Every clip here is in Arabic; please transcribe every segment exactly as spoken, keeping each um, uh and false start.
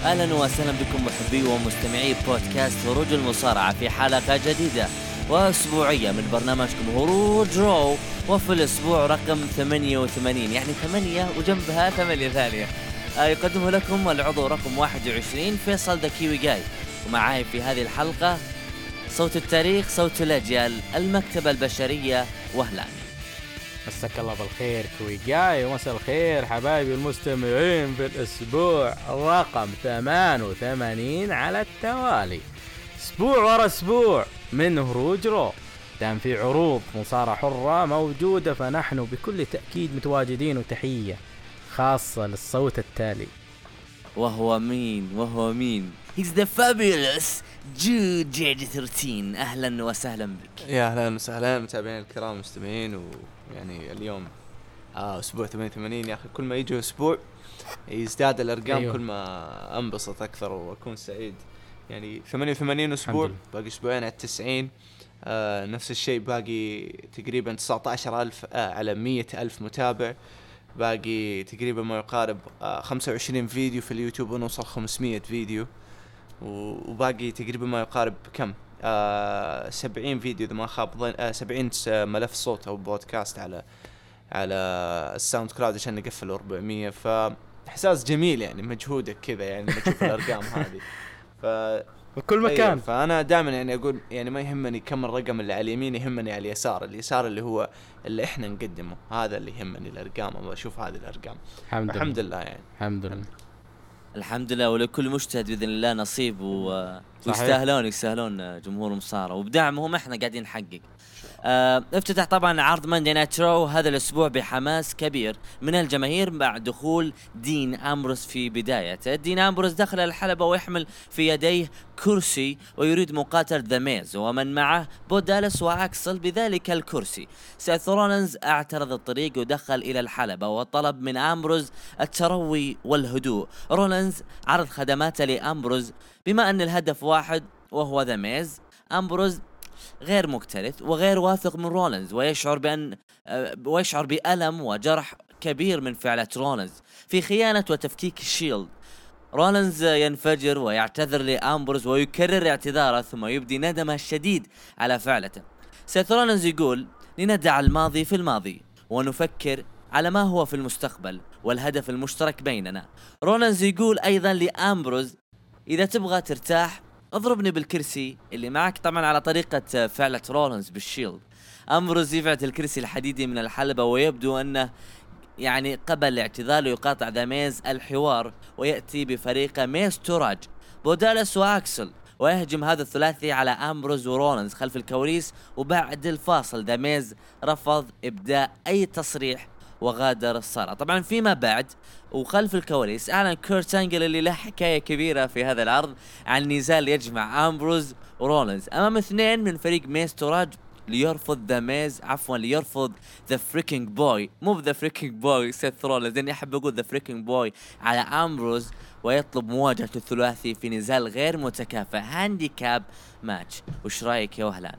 أهلا وسهلا بكم محبي ومستمعي بودكاست هروج المصارعة في حلقة جديدة وأسبوعية من برنامجكم هروج رو، وفي الأسبوع رقم ثمانية وثمانين، يعني ثمانية وجنبها ثمانية ثانية. يقدمه لكم العضو رقم واحد وعشرين فيصل ذا كيوي جاي، ومعاي في هذه الحلقة صوت التاريخ، صوت الأجيال، المكتبة البشرية وهلان. مساك الله بالخير كوي جاي، ومساء الخير حبايبي المستمعين في الأسبوع رقم ثمانية وثمانين على التوالي، أسبوع ورا أسبوع من هروج رو. دام في عروض مصارعة حرة موجودة فنحن بكل تأكيد متواجدين، وتحية خاصة للصوت التالي. وهو مين وهو مين He's the fabulous Jude جي جي ثلاثة عشر. أهلا وسهلا بك. يا أهلا وسهلا متابعين الكرام المستمعين. ويعني اليوم آه أسبوع ثمانية وثمانين، يا أخي كل ما يجي أسبوع يزداد الأرقام. أيوه. كل ما أنبسط أكثر وأكون سعيد. يعني ثمانية وثمانين أسبوع، باقي أسبوعين على التسعين. آه نفس الشيء، باقي تقريبا تسعة عشر ألف آه على مية ألف متابع. باقي تقريبا ما يقارب آه خمسة وعشرين فيديو في اليوتيوب ونوصل خمسمية فيديو، وباقي تقريبا ما يقارب كم آه سبعين فيديو إذا ما خاب ظن، آه سبعين ملف صوت أو بودكاست على على الساوند كلاود عشان نقفل أربعمية. فإحساس جميل يعني، مجهودك كذا يعني لما تشوف الأرقام هذه. ف بكل مكان. أيه، فأنا دائما يعني أقول يعني ما يهمني كم الرقم اللي على اليمين، يهمني على اليسار. اليسار اللي هو اللي إحنا نقدمه، هذا اللي يهمني، الأرقام. أبغى أشوف هذه الأرقام. الحمد, الحمد لله يعني الحمد لله الحمد لله. ولكل مجتهد بإذن الله نصيب، ويستاهلون يستاهلون جمهور المصارعة، وبدعمهم احنا قاعدين نحقق. آه، افتتح طبعا عرض ماندي نايت رو هذا الأسبوع بحماس كبير من الجماهير مع دخول دين أمبروز في بدايته. دين أمبروز دخل الحلبة ويحمل في يديه كرسي ويريد مقاتل ذا ميز ومن معه بو دالس وأكسل بذلك الكرسي. سيث رولينز اعترض الطريق ودخل إلى الحلبة وطلب من أمبروز التروي والهدوء. رولينز عرض خدماته لأمبروز بما أن الهدف واحد وهو ذا ميز. أمبروز غير مكترث وغير واثق من رولينز، ويشعر بأن ويشعر بألم وجرح كبير من فعلة رولينز في خيانة وتفكيك الشيلد. رولينز ينفجر ويعتذر لأمبروز ويكرر اعتذاره، ثم يبدي ندمه الشديد على فعلته. سيث رولينز يقول: لندع الماضي في الماضي ونفكر على ما هو في المستقبل والهدف المشترك بيننا. رولينز يقول أيضا لأمبروز: إذا تبغى ترتاح اضربني بالكرسي اللي معك، طبعا على طريقة فعلة رولينز بالشيلد. أمبروز يفعل الكرسي الحديدي من الحلبة ويبدو أنه يعني قبل اعتذاره يقاطع ذا ميز الحوار، ويأتي بفريق ميز توراج بودالس وأكسل، ويهجم هذا الثلاثي على أمبروز ورولينز خلف الكواليس. وبعد الفاصل ذا ميز رفض إبداء أي تصريح وغادر الصالة. طبعا فيما بعد وخلف الكواليس أعلن كورت أنجل اللي له حكاية كبيرة في هذا العرض عن نزال يجمع أمبروز ورولينز أمام اثنين من فريق ميز توراج ليرفض ذا ميز عفوا ليرفض ذا فريكينج بوي، مو ذا فريكينج بوي سيث رولينز، لأني أحب أقول ذا فريكينج بوي على أمبروز، ويطلب مواجهة الثلاثي في نزال غير متكافئ هانديكاب ماتش. وش رأيك يا وهلان؟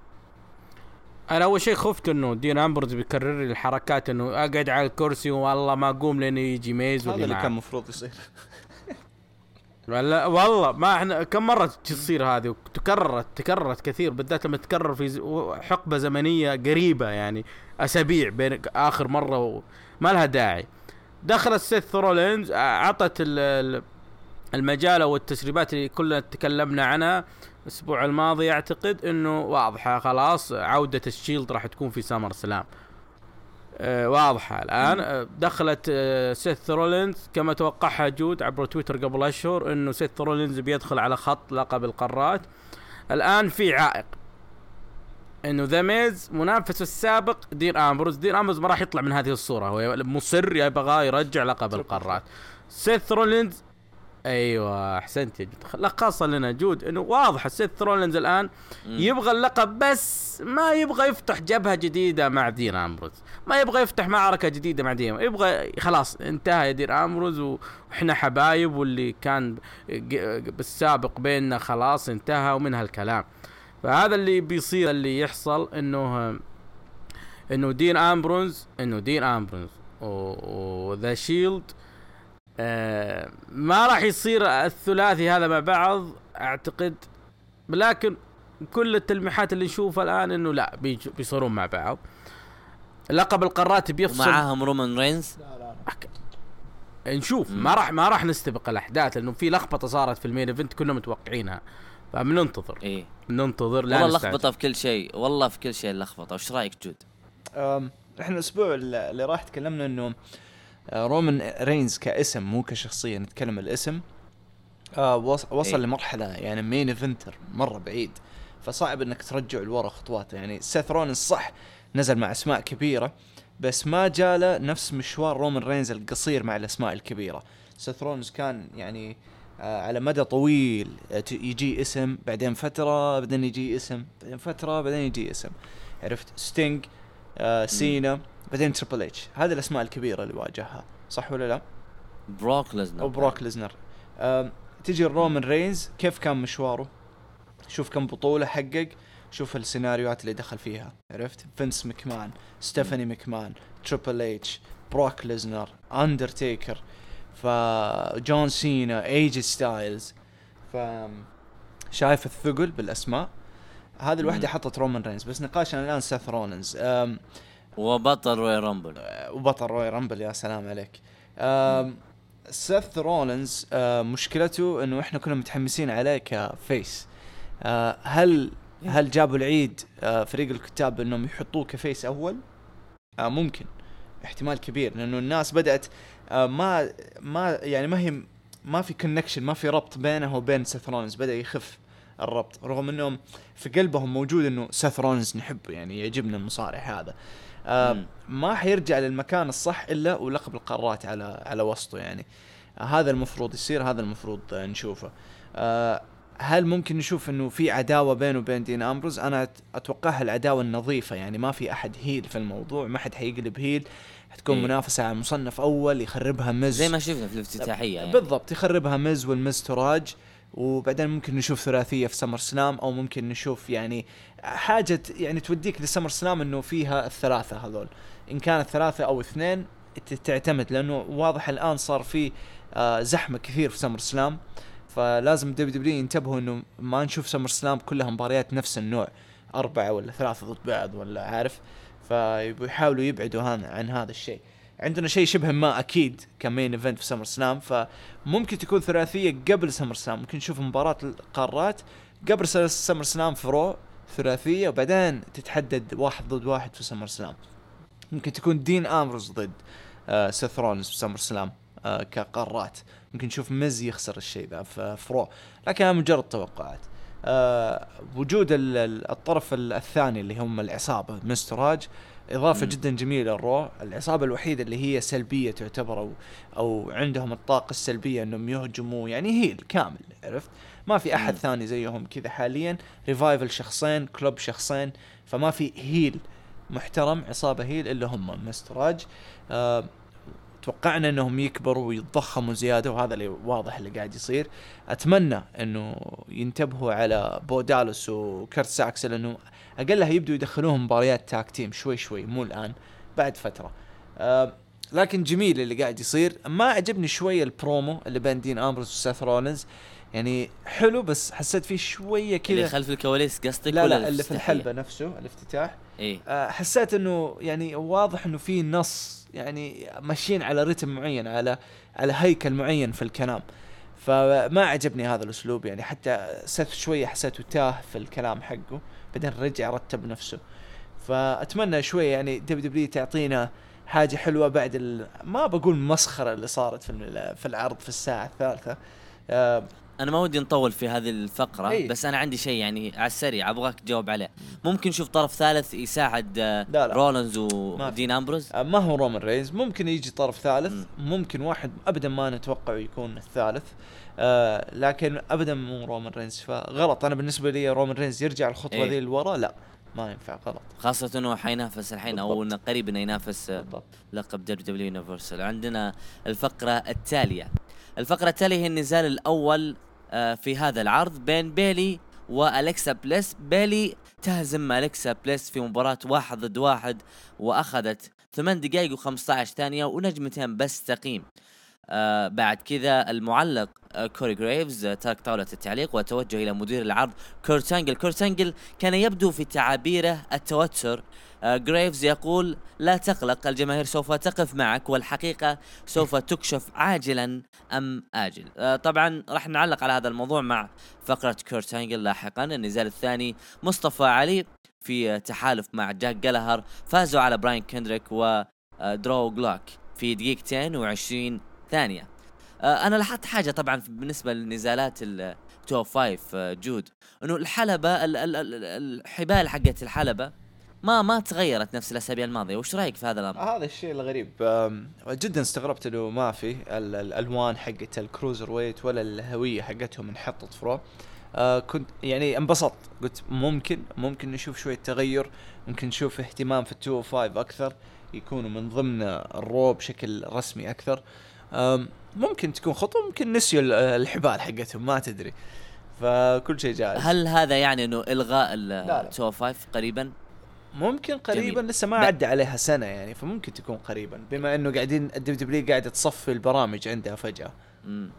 انا اول شيء خفت انه دين امبروز بيكرر لي الحركات انه اقعد على الكرسي والله ما اقوم لين يجي ميز. هذا اللي كان مفروض يصير. لا والله ما احنا كم مره تصير هذه، وتكررت تكررت كثير، بالذات لما تكرر في حقبه زمنيه قريبه، يعني اسابيع بين اخر مره، وما لها داعي. دخل سيث رولينز، عطت المجال والتسريبات اللي كلنا تكلمنا عنها الأسبوع الماضي. أعتقد إنه واضحة خلاص عودة الشيلد راح تكون في سامر سلام. أه واضحة الآن. أه دخلت أه سيث رولينز كما توقعها جود عبر تويتر قبل أشهر إنه سيث رولينز بيدخل على خط لقب القارات. الآن في عائق إنه ذا ميز منافس السابق دين أمبروز. دين أمبروز ما راح يطلع من هذه الصورة، هو مصر يبغى يرجع لقب القارات. سيث رولينز ايوه احسنت يا جود، لخص لنا جود انه واضح سيث رولينز الان يبغى اللقب، بس ما يبغى يفتح جبهه جديده مع دين امبروز، ما يبغى يفتح معركه جديده مع دين، يبغى خلاص انتهى يا دين امبروز واحنا حبايب، واللي كان بالسابق بيننا خلاص انتهى ومن هالكلام. فهذا اللي بيصير، اللي يحصل انه انه دين امبروز انه دين امبروز وذا شيلد آه ما راح يصير الثلاثي هذا مع بعض اعتقد، لكن كل التلميحات اللي نشوفها الان انه لا بيج- بيصيرون مع بعض. لقب القارات بيفصل ومعاهم رومان رينز. نشوف، ما راح ما راح نستبق الاحداث لانه في لخبطه صارت في المين ايفنت كنا متوقعينها، فبننتظر ايه ننتظر. لا والله نستعجل. لخبطه في كل شيء، والله في كل شيء اللخبطه. وش رايك جود؟ أم، احنا الاسبوع اللي راح تكلمنا انه آه، رومان رينز كاسم مو كشخصيه، نتكلم الاسم آه وص- وصل إيه. لمرحله يعني مين ايفنتر مره بعيد، فصعب انك ترجع لورا خطوات. يعني سيث رولينز صح نزل مع اسماء كبيره، بس ما جاله نفس مشوار رومان رينز القصير مع الاسماء الكبيره. سيث رولينز كان يعني آه على مدى طويل آه ت- يجي اسم، بعدين فتره بعدين يجي اسم، بعدين فتره بعدين يجي اسم، عرفت؟ ستينج، آه سينا، بعدين تريبل اتش، هذه الاسماء الكبيره اللي واجهها، صح ولا لا؟ بروك ليزنر او بروك ليزنر. آم، تيجي رومان رينز كيف كان مشواره، شوف كم بطولة حقق، شوف السيناريوهات اللي دخل فيها، عرفت؟ فينس مكمان، ستيفاني مكمان، تريبل اتش، بروك ليزنر، اندرتيكر، فجون سينا، ايجي ستايلز. ف شايف الثقل بالاسماء هذه الوحده حطت رومان رينز. بس نقاشنا الان سيث رولينز آم، وبطل روي رامبل. وبطل روي رامبل، يا سلام عليك. آم، سيث رولينز آه مشكلته انه احنا كنا متحمسين عليه كفيس. آه هل هل جابوا العيد آه فريق الكتاب انهم يحطوه كفيس اول؟ آه ممكن، احتمال كبير، لانه الناس بدأت آه ما ما يعني ما هي ما في كونكشن، ما في ربط بينه وبين سيث رولينز، بدأ يخف الربط، رغم انهم في قلبهم موجود انه سيث رولينز نحبه، يعني يعجبنا المصارع هذا. آه ما حيرجع للمكان الصح الا ولقب القارات على على وسطه يعني. آه هذا المفروض يصير، هذا المفروض آه نشوفه. آه هل ممكن نشوف انه في عداوه بينه وبين دين امبروز؟ انا أت- اتوقعها العداوه النظيفه، يعني ما في احد هيل في الموضوع، ما حد حيقلب هيل، حتكون إيه. منافسه على مصنف اول يخربها مز زي ما شفنا في الافتتاحيه يعني. بالضبط، يخربها مز والمز تراج، وبعدين ممكن نشوف ثلاثيه في سمر سلام، او ممكن نشوف يعني حاجه يعني توديك لسمر سلام انه فيها الثلاثه هذول، ان كانت ثلاثه او اثنين ت- تعتمد، لانه واضح الان صار في آه زحمه كثير في سمر سلام، فلازم دبليو دبليو ينتبهوا انه ما نشوف سمر سلام كلها مباريات نفس النوع، أربعة ولا ثلاثة ضد بعض ولا عارف، فيحاولوا يبعدوا عن, عن هذا الشيء. عندنا شيء شبه ما اكيد كمين ايفنت في سمر سلام، فممكن تكون ثلاثيه قبل سمر سلام، ممكن نشوف مباراه القارات قبل سمر سلام في رو ثلاثيه، وبعدين تتحدد واحد ضد واحد في سمر سلام. ممكن تكون دين امروز ضد آه سيث رولينز في سمر سلام آه كقارات، ممكن نشوف مز يخسر الشيء ذا في فرو، لكن مجرد توقعات. آه وجود ال- ال- الطرف ال- الثاني اللي هم العصابة مستراج إضافة م. جدا جميلة للرو، العصابة الوحيدة اللي هي سلبية تعتبر، أو, أو عندهم الطاقة السلبية أنهم يهجموا، يعني هيل كامل، عرفت؟ ما في أحد م. ثاني زيهم كذا حاليا. ريفايفل شخصين، كلوب شخصين، فما في هيل محترم، عصابة هيل إلا هم مستراج. آه توقعنا انهم يكبروا ويتضخموا زياده، وهذا اللي واضح اللي قاعد يصير. اتمنى انه ينتبهوا على بودالوس وكرت ساكسل، انه اقلها يبدوا يدخلوهم مباريات تاك تيم شوي شوي، مو الان، بعد فتره. أه لكن جميل اللي قاعد يصير. ما عجبني شويه البرومو اللي بين دين امبروز وسيث رولينز، يعني حلو بس حسيت فيه شويه كذا اللي خلف الكواليس قصدك؟ لا ولا لا اللي في الافتتاحية؟ الحلبة نفسه الافتتاح. ايه أه حسيت انه يعني واضح انه في نص، يعني ماشيين على رتم معين، على على هيكل معين في الكلام، فما عجبني هذا الاسلوب. يعني حتى سيث شويه حسيته تاه في الكلام حقه، بعدين رجع رتب نفسه. فاتمنى شويه يعني دبليو دبليو تعطينا حاجه حلوه بعد ال... ما بقول مسخره اللي صارت في ال- في العرض في الساعه الثالثه. أه انا ما ودي نطول في هذه الفقره، أي. بس انا عندي شيء يعني على السريع ابغاك تجاوب عليه. ممكن نشوف طرف ثالث يساعد آه، لا لا. رولينز ما في. ودين امبروز؟ أه ما هو رومان رينز، ممكن يجي طرف ثالث، م. ممكن واحد ابدا ما نتوقع يكون الثالث، آه لكن ابدا مو رومان رينز، فغلط. انا بالنسبه لي رومان رينز يرجع الخطوه إيه. ذي لورا، لا ما ينفع، غلط. خاصة انه حينافس الحين او بالضبط. انه قريب انه ينافس آه، بالضبط. لقب دبليو دبليو يونيفرسال. عندنا الفقرة التالية. الفقرة التالية هي النزال الاول آه، في هذا العرض بين بيلي والكسا بليس. بيلي تهزم الكسا بليس في مباراة واحد ضد واحد، واخذت ثمان دقائق وخمسة عشر ثانية ونجمتين بس تقييم. آه بعد كذا المعلق آه كوري جريفز آه ترك طاولة التعليق وتوجه إلى مدير العرض كورت أنجل. كورت أنجل كان يبدو في تعابيره التوتر. آه جريفز يقول: لا تقلق، الجماهير سوف تقف معك، والحقيقة سوف تكشف عاجلا أم آجل. آه طبعا راح نعلق على هذا الموضوع مع فقرة كورت أنجل لاحقا. النزال الثاني مصطفى علي في تحالف مع جاك جالهر، فازوا على براين كندريك ودرو جلوك في دقيقتين وعشرين ثانية. أنا لاحظت حاجة طبعا بالنسبة للنزالات التو فايف جود، إنه الحلبة الحبال حقت الحلبة ما ما تغيرت نفس الأسابيع الماضية. وش رأيك في هذا الأمر؟ هذا الشيء الغريب جدا، استغربت إنه ما في الألوان حقت الكروزر ويت ولا الهوية حقتهم انحطت فرو. آه كنت يعني انبسطت، قلت ممكن ممكن نشوف شوية تغير، ممكن نشوف اهتمام في التو فايف أكثر، يكونوا من ضمن الرو بشكل رسمي أكثر. ممكن تكون خطوة، ممكن نسيوا الحبال حقتهم، ما تدري، فكل شيء جائز. هل هذا يعني إنه إلغاء التو فايف قريبا؟ ممكن قريبا، جميل. لسه ما عدى عليها سنة يعني، فممكن تكون قريبا، بما إنه قاعدين الدبليو دبليو قاعدة تصفي البرامج عندها فجأة. مم.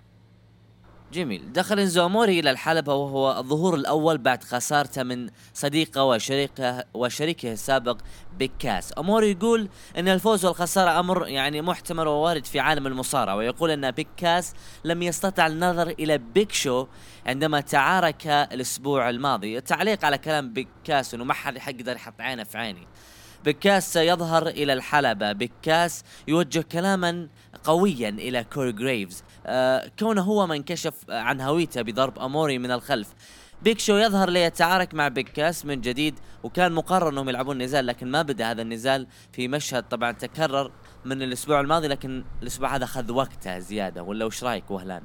جميل. دخل إنزو أموري إلى الحلبة وهو الظهور الأول بعد خسارته من صديقه وشريكه وشريكه السابق بيك كاس. أموري يقول أن الفوز والخسارة أمر يعني محتمل ووارد في عالم المصارعة، ويقول أن بيك كاس لم يستطع النظر إلى بيك شو عندما تعارك الأسبوع الماضي. التعليق على كلام بيك كاس أنه ما حد يقدر يحط عينه في عيني. بيكاس سيظهر إلى الحلبة. بيكاس يوجه كلاما قويا إلى كوري جريفز آه كونه هو من كشف عن هويته بضرب أموري من الخلف. بيك شو يظهر ليتعارك مع بيكاس من جديد، وكان مقرر أنهم يلعبون نزال، لكن ما بدأ هذا النزال في مشهد طبعا تكرر من الأسبوع الماضي، لكن الأسبوع هذا خذ وقته زيادة. ولا وش رأيك وهلان؟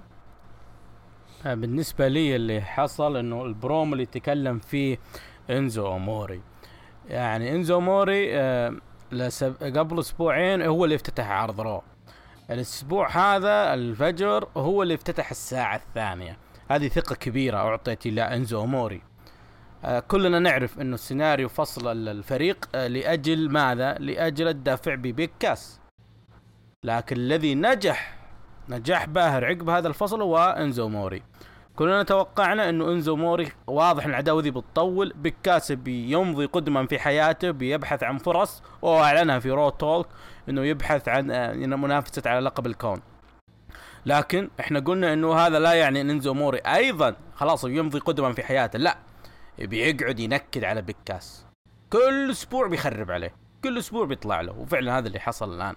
بالنسبة لي اللي حصل أنه البروم اللي تكلم فيه إنزو أموري، يعني إنزو أموري آه قبل أسبوعين هو اللي افتتح عرض رو، الأسبوع هذا الفجر هو اللي افتتح الساعة الثانية. هذه ثقة كبيرة أعطيت إلى إنزو أموري. آه كلنا نعرف أنه السيناريو فصل الفريق آه لأجل ماذا؟ لأجل الدافع ببيك كاس، لكن الذي نجح نجاح باهر عقب هذا الفصل هو إنزو أموري. كلنا توقعنا انه إنزو أموري واضح ان العداوه ذي بتطول، بيكاس بيمضي قدما في حياته، بيبحث عن فرص، واعلنها في رو تولك انه يبحث عن منافسه على لقب الكون. لكن احنا قلنا انه هذا لا يعني ان إنزو أموري ايضا خلاص يمضي قدما في حياته، لا، بيقعد ينكد على بيكاس كل اسبوع، بيخرب عليه كل اسبوع بيطلع له، وفعلا هذا اللي حصل الان.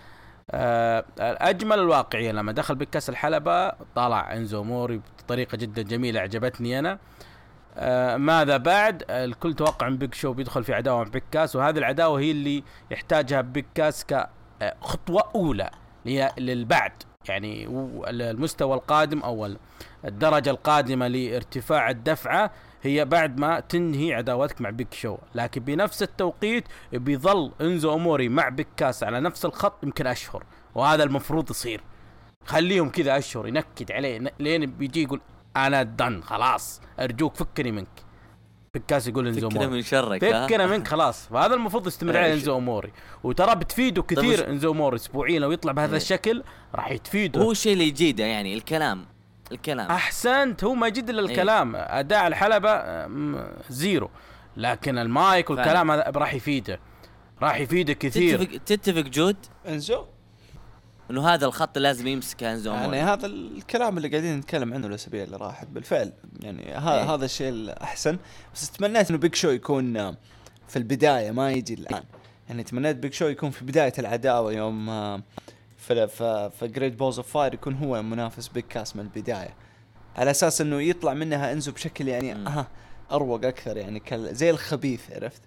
أجمل الواقعية لما دخل بكاس الحلبة طلع إنزو أموري بطريقة جدا جميلة عجبتني أنا. أه ماذا بعد؟ الكل توقع من بيك شو بيدخل في عداوة مع بيكاس، وهذه العداوة هي اللي يحتاجها بيكاس كخطوة أولى للبعد، يعني المستوى القادم أو الدرجة القادمة لارتفاع الدفعة هي بعد ما تنهي عداوتك مع بيك شو. لكن بنفس التوقيت بيظل إنزو أموري مع بيكاس على نفس الخط يمكن أشهر، وهذا المفروض يصير، خليهم كذا أشهر ينكد عليه لين بيجي يقول أنا دن خلاص أرجوك فكني منك. بيكاس يقول إنزو أموري فكنا من شرك، فكنا منك خلاص، وهذا المفروض يستمر عليه إنزو أموري، وترى بتفيده كثير إنزو أموري أسبوعيا لو يطلع بهذا الشكل راح يتفيده. هو الشيء اللي يجيده يعني الكلام الكلام احسنت، هو ما يجد الا الكلام. ايه؟ اداء الحلبة زيرو، لكن المايك والكلام هذا راح يفيده راح يفيده كثير. تتفق, تتفق جود انزو انه هذا الخط لازم يمسكه انزو يعني أموري. هذا الكلام اللي قاعدين نتكلم عنه الاسابيع اللي راحت بالفعل، يعني هذا ايه؟ هذا الشيء الاحسن، بس تمنيت انه بيك شو يكون في البدايه ما يجي الان، يعني تمنيت بيك شو يكون في بدايه العداوه يوم في في جريت بولز اوف فاير يكون هو منافس بيك كاس من البدايه، على اساس انه يطلع منها انزو بشكل يعني اه اروق اكثر، يعني زي الخبيث، عرفت؟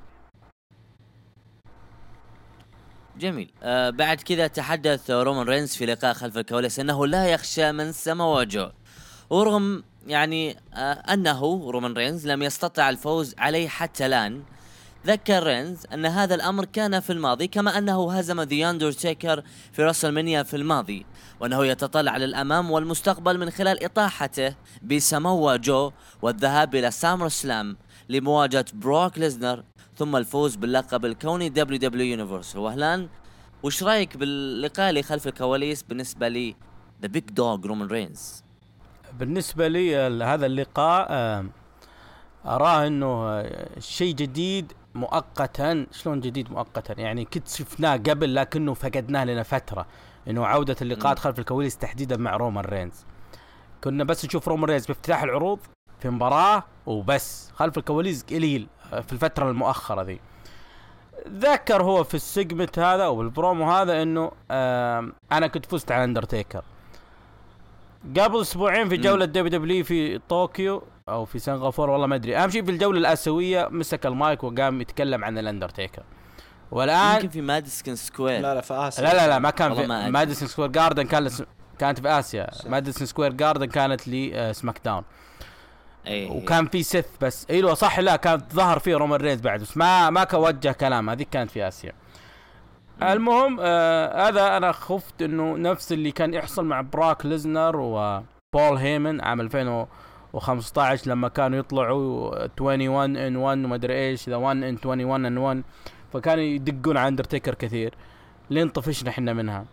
جميل. آه بعد كذا تحدث رومان رينز في لقاء خلف الكواليس انه لا يخشى من ساموا جو، ورغم يعني آه انه رومان رينز لم يستطع الفوز عليه حتى الان. ذكر رينز أن هذا الأمر كان في الماضي، كما أنه هزم ذا أندرتيكر في راسلمانيا في الماضي، وأنه يتطلع للأمام والمستقبل من خلال إطاحته بساموا جو والذهاب إلى سامر سلام لمواجهة بروك ليزنر، ثم الفوز باللقب الكوني دبليو دبليو يونيفرسال. وهلان وش رايك باللقاء اللي خلف الكواليس بالنسبه لي ذا بيج دوغ رومان رينز؟ بالنسبه لي هذا اللقاء اراه انه شيء جديد مؤقتا. شلون جديد مؤقتا؟ يعني كنت شفناه قبل لكنه فقدناه لنا فتره، انه عوده اللقاءات خلف الكواليس تحديدا مع رومان رينز. كنا بس نشوف رومان رينز بافتتاح العروض في مباراه وبس، خلف الكواليس قليل في الفتره المؤخره ذي. ذكر هو في السيجمنت هذا او بالبرومو هذا انه انا كنت فزت على اندرتيكر قبل اسبوعين في جوله دبليو دبليو في طوكيو او في سنغافوره، والله ما ادري. اهم شيء في الجوله الاسيويه مسك المايك وقام يتكلم عن الاندرتيكر. والان يمكن في ماديسون سكوير. لا لا في آسيا. لا لا لا ما كان في ما ماديسون سكوير جاردن، كان لس... كانت في اسيا. ماديسون سكوير جاردن كانت لي سماك داون. أيه. وكان في سيث بس. ايوه صح، لا كانت ظهر فيه رومان رينز بعد بس ما ما كوجه كلام. هذيك كانت في اسيا. المهم آه هذا انا خفت انه نفس اللي كان يحصل مع براك ليزنر وبول هيمن عام ألفين وخمسة عشر لما كانوا يطلعوا واحد وعشرين ان واحد وما ادري ايش ذا واحد ان واحد وعشرين ان واحد، فكانوا يدقون على اندرتيكر كثير لين طفشنا احنا منها.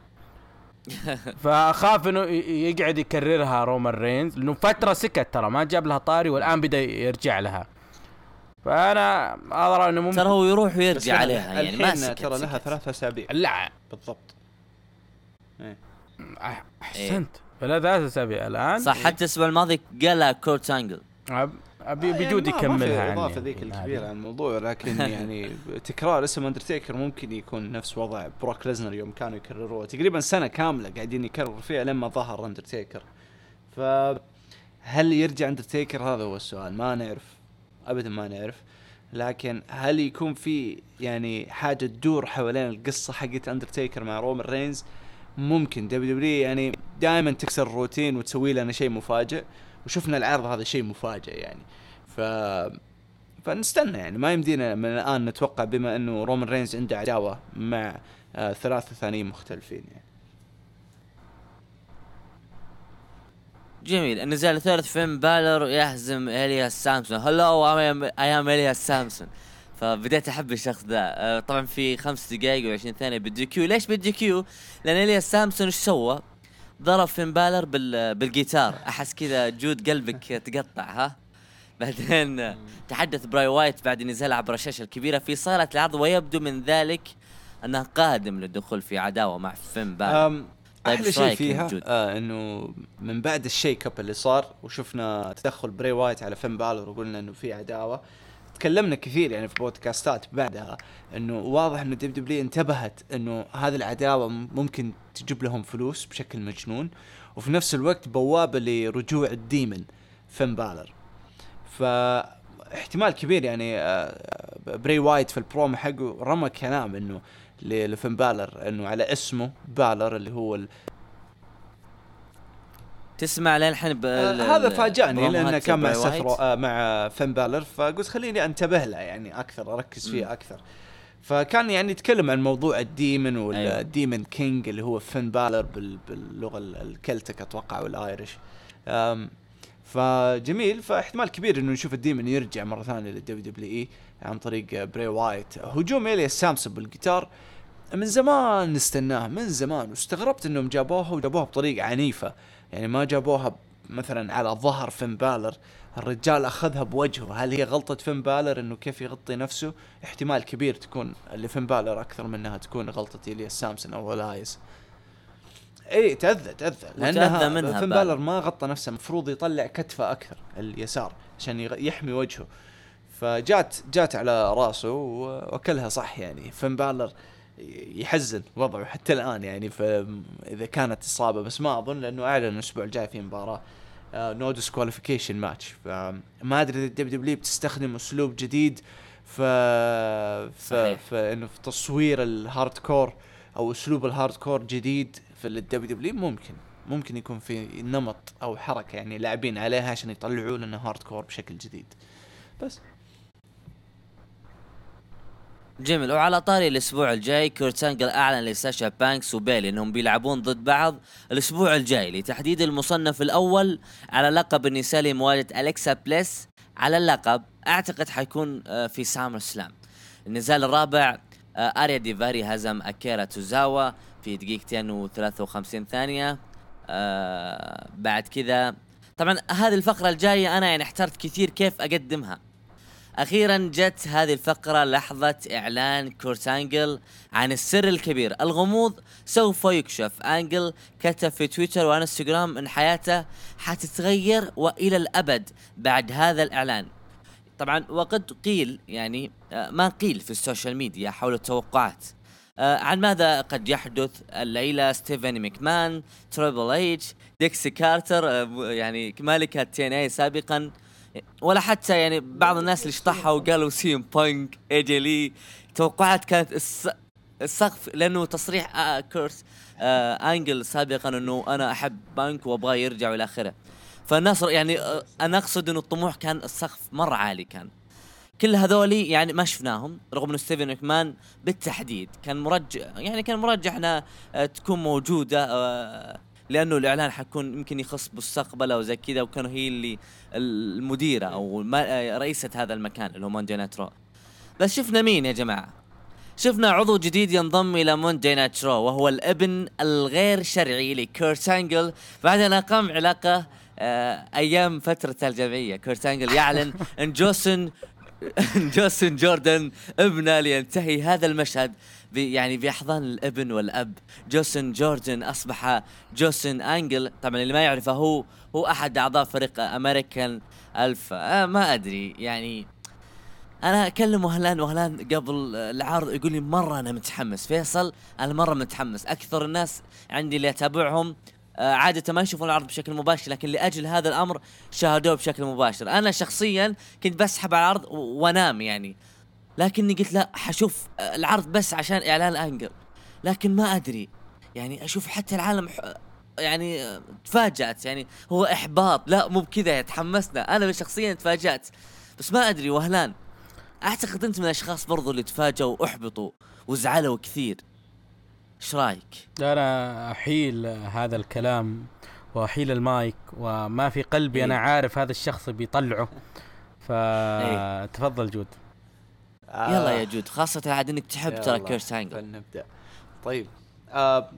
فاخاف انه يقعد يكررها رومان رينز لانه فتره سكت ترى ما جاب لها طاري والان بدا يرجع لها. فانا اضرى انه ممكن ترى هو يروح ويرجع عليها يعني ما سكت ترى لها ثلاثة اسابيع. لا بالضبط. ايه احسنت ولا ثلاثة اسابيع الان صح. حتى الاسبوع الماضي قالها كورت انجل ابي بجود يكملها يعني اضافه ذيك الكبيره عن الموضوع، لكن يعني تكرار اسم اندرتيكر ممكن يكون نفس وضع بروك ليزنر يوم كانوا يكرروه تقريبا سنه كامله قاعدين يكرروا فيها لما ظهر اندرتيكر. فهل يرجع اندرتيكر؟ هذا هو السؤال. ما نعرف ابدا ما نعرف. لكن هل يكون في يعني حاجه تدور حوالين القصه حقت اندرتيكر مع رومان رينز؟ ممكن دبليو دبليو يعني دائما تكسر الروتين وتسوي لنا شيء مفاجئ، وشفنا العرض هذا شيء مفاجئ يعني. ف فنستنى يعني ما يمدينا من الآن نتوقع بما أنه رومان رينز عنده عداوة مع آه ثلاثة ثانيين مختلفين يعني. جميل. النزال الثالث فين بالر يهزم إلياس سامسون. هلو أيام إلياس سامسون. فبدأت أحب الشخص ذا. آه طبعا في خمس دقائق وعشرين ثانية بالدي كيو. ليش بالدي كيو؟ لأن إلياس سامسون إيش سوى؟ ضرب فين بالر بال بالجيتار. أحس كذا جود قلبك تقطع. ها بعدين تحدث براي وايت بعد نزال عبر الشاشة الكبيرة في صالة العرض، ويبدو من ذلك أنه قادم للدخول في عداوة مع فين بالر. طيب أحلى شيء فيها آه إنه من بعد الشيك اب اللي صار وشفنا تدخل براي وايت على فين بالر وقلنا إنه في عداوة، تكلمنا كثير يعني في بودكاستات بعدها إنه واضح إنه دبليو دبليو انتبهت إنه هذه العداوة ممكن تجيب لهم فلوس بشكل مجنون، وفي نفس الوقت بوابة لرجوع الديمن فين بالر. فاحتمال كبير يعني براي وايت في البروم حقه رمى كلام إنه لفين بالر إنه على اسمه بالر اللي هو ال... تسمع للحين آه هذا فاجأني لأنه كان مع سفر آه مع فين بالر، فقلت خليني انتبه له يعني أكثر أركز فيه م. أكثر. فكان يعني يتكلم عن موضوع الديمن والديمن أيوة. كينج اللي هو فين بالر باللغة الكلتك أتوقع والآيرش. فجميل. فاحتمال كبير إنه نشوف الديمن يرجع مرة ثانية للدبليو دبليو إي عن طريق براي وايت. هجوم إلياس سامسون بالجيتار من زمان نستناه من زمان، واستغربت إنهم جابوها وجابوها بطريقة عنيفة يعني ما جابوها مثلا على ظهر فين بالر. الرجال أخذها بوجهه. هل هي غلطة فين بالر إنه كيف يغطي نفسه؟ احتمال كبير تكون اللي فين بالر أكثر منها تكون غلطة إلياس سامسون أو لايس. ايه تأذى تأذى لأنها فين بالر ما غطى نفسه، مفروض يطلع كتفه أكثر اليسار عشان يحمي وجهه، فجات جات على راسه وأكلها صح يعني. فين بالر يحزن وضعه حتى الآن يعني، فإذا كانت إصابة بس ما أظن لأنه أعلن الأسبوع الجاي في مباراة نو ديسكواليفيكيشن ماتش. فما أدري إذا الدبليو دبليو بتستخدم أسلوب جديد ف فإنه في تصوير الهارد كور أو أسلوب الهارد كور جديد في الدبليو دبليو. ممكن ممكن يكون في نمط أو حركة يعني لاعبين عليها عشان يطلعوا لنا هارد كور بشكل جديد بس. جميل. وعلى طاري الأسبوع الجاي كورت أنجل أعلن لساشا بانكس وبيلي أنهم بيلعبون ضد بعض الأسبوع الجاي لتحديد المصنف الأول على لقب النساء لمواجهة أليكسا بليس على اللقب. أعتقد حيكون في سامر سلام. النزال الرابع آه اريا ديفاري هزم اكيرا توزاوا في دقيقتين وثلاثة وخمسين ثانيه. آه بعد كذا طبعا هذه الفقره الجايه انا يعني احترت كثير كيف اقدمها. اخيرا جت هذه الفقره، لحظه اعلان كورت أنجل عن السر الكبير، الغموض سوف يكشف. أنجل كتب في تويتر وانستغرام ان حياته حتتغير والى الابد بعد هذا الاعلان. طبعا وقد قيل يعني ما قيل في السوشيال ميديا حول التوقعات عن ماذا قد يحدث الليلة. ستيفن ميكمان، تريبل ايتش، ديكسي كارتر يعني مالكة تي ان اي سابقا، ولا حتى يعني بعض الناس اللي شطحوا وقالوا سيم بانك، اي جي لي. توقعات كانت الس... السقف، لانه تصريح آه كورت آه أنجل سابقا انه انا احب بانك وابغى يرجع الى اخره. فالناس يعني آه انا اقصد انه الطموح كان السقف مرة عالي. كان كل هذولي يعني ما شفناهم، رغم انه ستيفن ميكمان بالتحديد كان مرجح، يعني كان مرجح انها آه تكون موجودة آه لانه الاعلان حيكون يمكن يخص بالمستقبل او زي كذا، وكانوا هي اللي المديره او رئيسه هذا المكان اللي هو موندي نايت رو. بس شفنا مين يا جماعه؟ شفنا عضو جديد ينضم الى موندي نايت رو، وهو الابن الغير شرعي لكورت أنجل بعد ان اقام علاقه آه ايام فتره الجامعيه. كورت أنجل يعلن ان جوسن جوسن جوردن ابنه لينتهي هذا المشهد يعني بأحضان الابن والأب. جوسن جوردن أصبح جوسن أنجل. طبعا اللي ما يعرفه هو هو أحد أعضاء فريق أمريكان ألفا. آه ما أدري يعني أنا أكلم وهلان وهلان قبل العرض يقول لي مرة أنا متحمس. فيصل أنا مرة متحمس. أكثر الناس عندي اللي أتابعهم آه عادة ما يشوفون العرض بشكل مباشر، لكن لأجل هذا الأمر شاهدوه بشكل مباشر. أنا شخصيا كنت بسحب على العرض وانام يعني، لكني قلت لا حشوف العرض بس عشان إعلان أنجل. لكن ما أدري يعني أشوف حتى العالم يعني تفاجأت، يعني هو إحباط لا مو بكذا، تحمسنا. أنا شخصيا تفاجأت بس ما أدري. وهلان أعتقد أنت من الأشخاص برضو اللي تفاجأوا وأحبطوا وزعلوا كثير، إيش رأيك؟ أنا أحيل هذا الكلام وأحيل المايك، وما في قلبي إيه؟ أنا عارف هذا الشخص بيطلعه. فتفضل جود. آه يلا يا جود، خاصة عاد انك تحب ترى كورت أنجل. فلنبدأ. طيب آه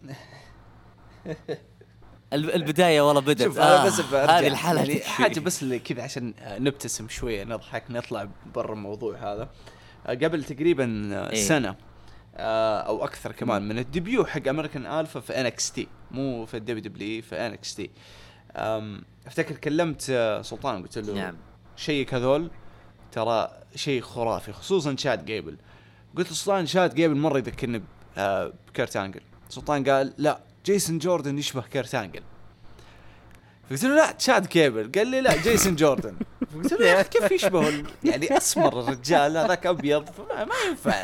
البداية والله بدأت. آه بس هذه الحالة يعني حاجة بس اللي كذا عشان نبتسم شوية نضحك نطلع برا الموضوع هذا. آه قبل تقريبا إيه؟ سنة آه او اكثر كمان من الديبيو حق امريكان الفا في ان اكس تي، مو في الدبليو دبليو، في ان اكس تي. افتكر كلمت سلطان قلت له نعم شيء هذول ترى شيء خرافي، خصوصا شاد جيبل. قلت سلطان شاد جيبل مرة يذكرني بكورت أنجل. سلطان قال لا جيسون جوردن يشبه كورت أنجل. قلت له لا شاد جيبل. قال لي لا جيسون جوردن. قلت له يا كيف يشبه يعني أسمر الرجال هذاك أبيض ما, ما ينفع.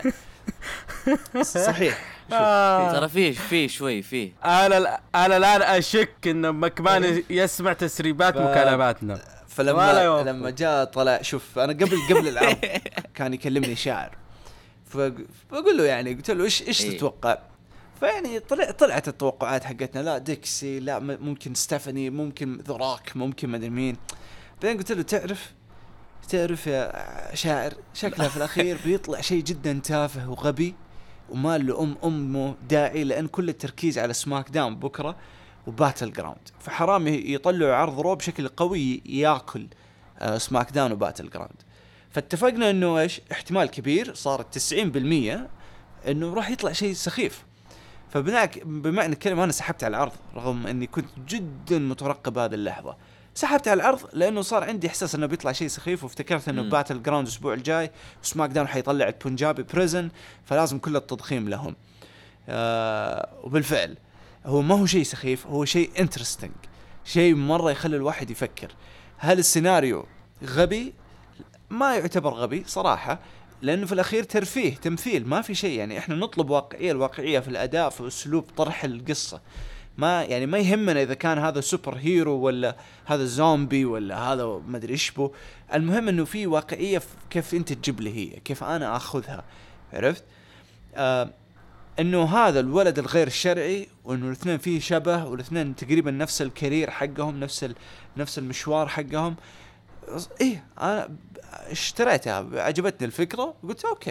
صحيح ترى فيه فيه شوي فيه. أنا أنا الآن أشك إنه مكمان يسمع تسريبات ف... مكالماتنا. فلما لما جاء طلع شوف أنا قبل قبل العرض كان يكلمني شاعر، فبقول له يعني قلت له إيش إيش إيه؟ تتوقع؟ فيعني طلع طلعت التوقعات حقتنا، لا ديكسي، لا ممكن ستيفاني، ممكن ذراك، ممكن ما أدري مين. بعدين قلت له تعرف تعرف يا شاعر شكله في الأخير بيطلع شيء جدا تافه وغبي وما له أم أمه داعي، لأن كل التركيز على سماك داون بكرة وباتل جراوند، فحرام يطلعوا عرض رو بشكل قوي ياكل سماك داون وباتل جراوند. فاتفقنا انه ايش احتمال كبير صار تسعين بالمية انه راح يطلع شيء سخيف. فبناك بمعنى الكلمة انا سحبت على العرض رغم اني كنت جدا مترقب هذه اللحظة. سحبت على العرض لانه صار عندي احساس انه بيطلع شيء سخيف، وافتكرت انه باتل جراوند الاسبوع الجاي وسماك داون حيطلع البنجابي بريزن، فلازم كل التضخيم لهم. آه وبالفعل هو ما هو شيء سخيف، هو شيء انترستينج، شيء مرة يخلي الواحد يفكر. هل السيناريو غبي؟ ما يعتبر غبي صراحة، لأنه في الأخير ترفيه تمثيل، ما في شيء يعني إحنا نطلب واقعية، الواقعية في الأداء في أسلوب طرح القصة. ما يعني ما يهمنا إذا كان هذا سوبر هيرو ولا هذا زومبي ولا هذا ما أدري إيش بو، المهم إنه في واقعية كيف أنت تجيب لي هي، كيف أنا أخذها. عرفت؟ آه إنه هذا الولد الغير الشرعي وإنه الاثنين فيه شبه، والاثنين تقريبا نفس الكارير حقهم، نفس ال نفس المشوار حقهم. إيه أنا اشتريتها، عجبتني الفكرة، قلت أوكي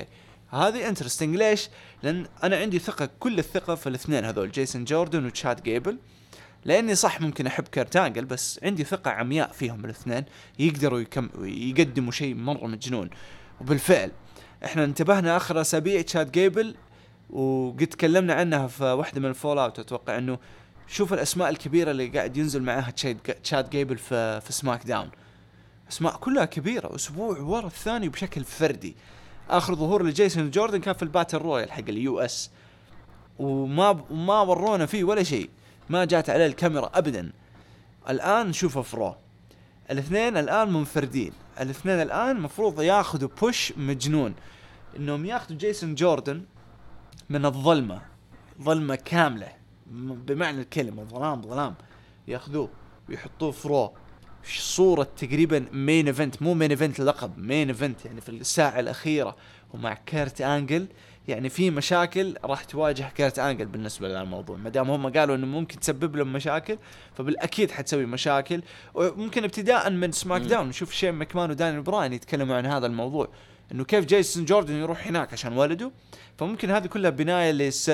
هذه انترستينج. ليش؟ لان انا عندي ثقه، كل الثقه في الاثنين هذول جيسون جوردن وتشاد جيبل، لاني صح ممكن احب كيرت أنجل بس عندي ثقه عمياء فيهم الاثنين، يقدروا يكم يقدموا شيء مره مجنون. وبالفعل احنا انتبهنا اخر اسابيع تشاد جيبل، وقد تكلمنا عنها في واحده من الفول اوت. اتوقع انه شوف الاسماء الكبيره اللي قاعد ينزل معاها تشاد جيبل في في سماك داون، اسماء كلها كبيره اسبوع ورا الثاني بشكل فردي. اخر ظهور لجيسون جوردن كان في الباتل رويال حق اليو اس، وما وما ورونا فيه ولا شيء، ما جات عليه الكاميرا ابدا. الان نشوفه في رو، الاثنين الان منفردين، الاثنين الان مفروض ياخذوا بوش مجنون، انهم ياخذوا جيسون جوردن من الظلمه، ظلمه كامله بمعنى الكلمه، ظلام ظلام، ياخذوه ويحطوه في رو صورة تقريبا مين ايفنت، مو مين ايفنت لقب، مين ايفنت يعني في الساعة الأخيرة، ومع كيرت أنجل. يعني في مشاكل راح تواجه كيرت أنجل بالنسبة للموضوع، ما دام هم قالوا إنه ممكن تسبب لهم مشاكل، فبالأكيد حتسوي مشاكل. وممكن ابتداء من سماك داون نشوف شيء ماكمان ودانيال براين يتكلموا عن هذا الموضوع، إنه كيف جيسون جوردن يروح هناك عشان ولده. فممكن هذه كلها بناية لس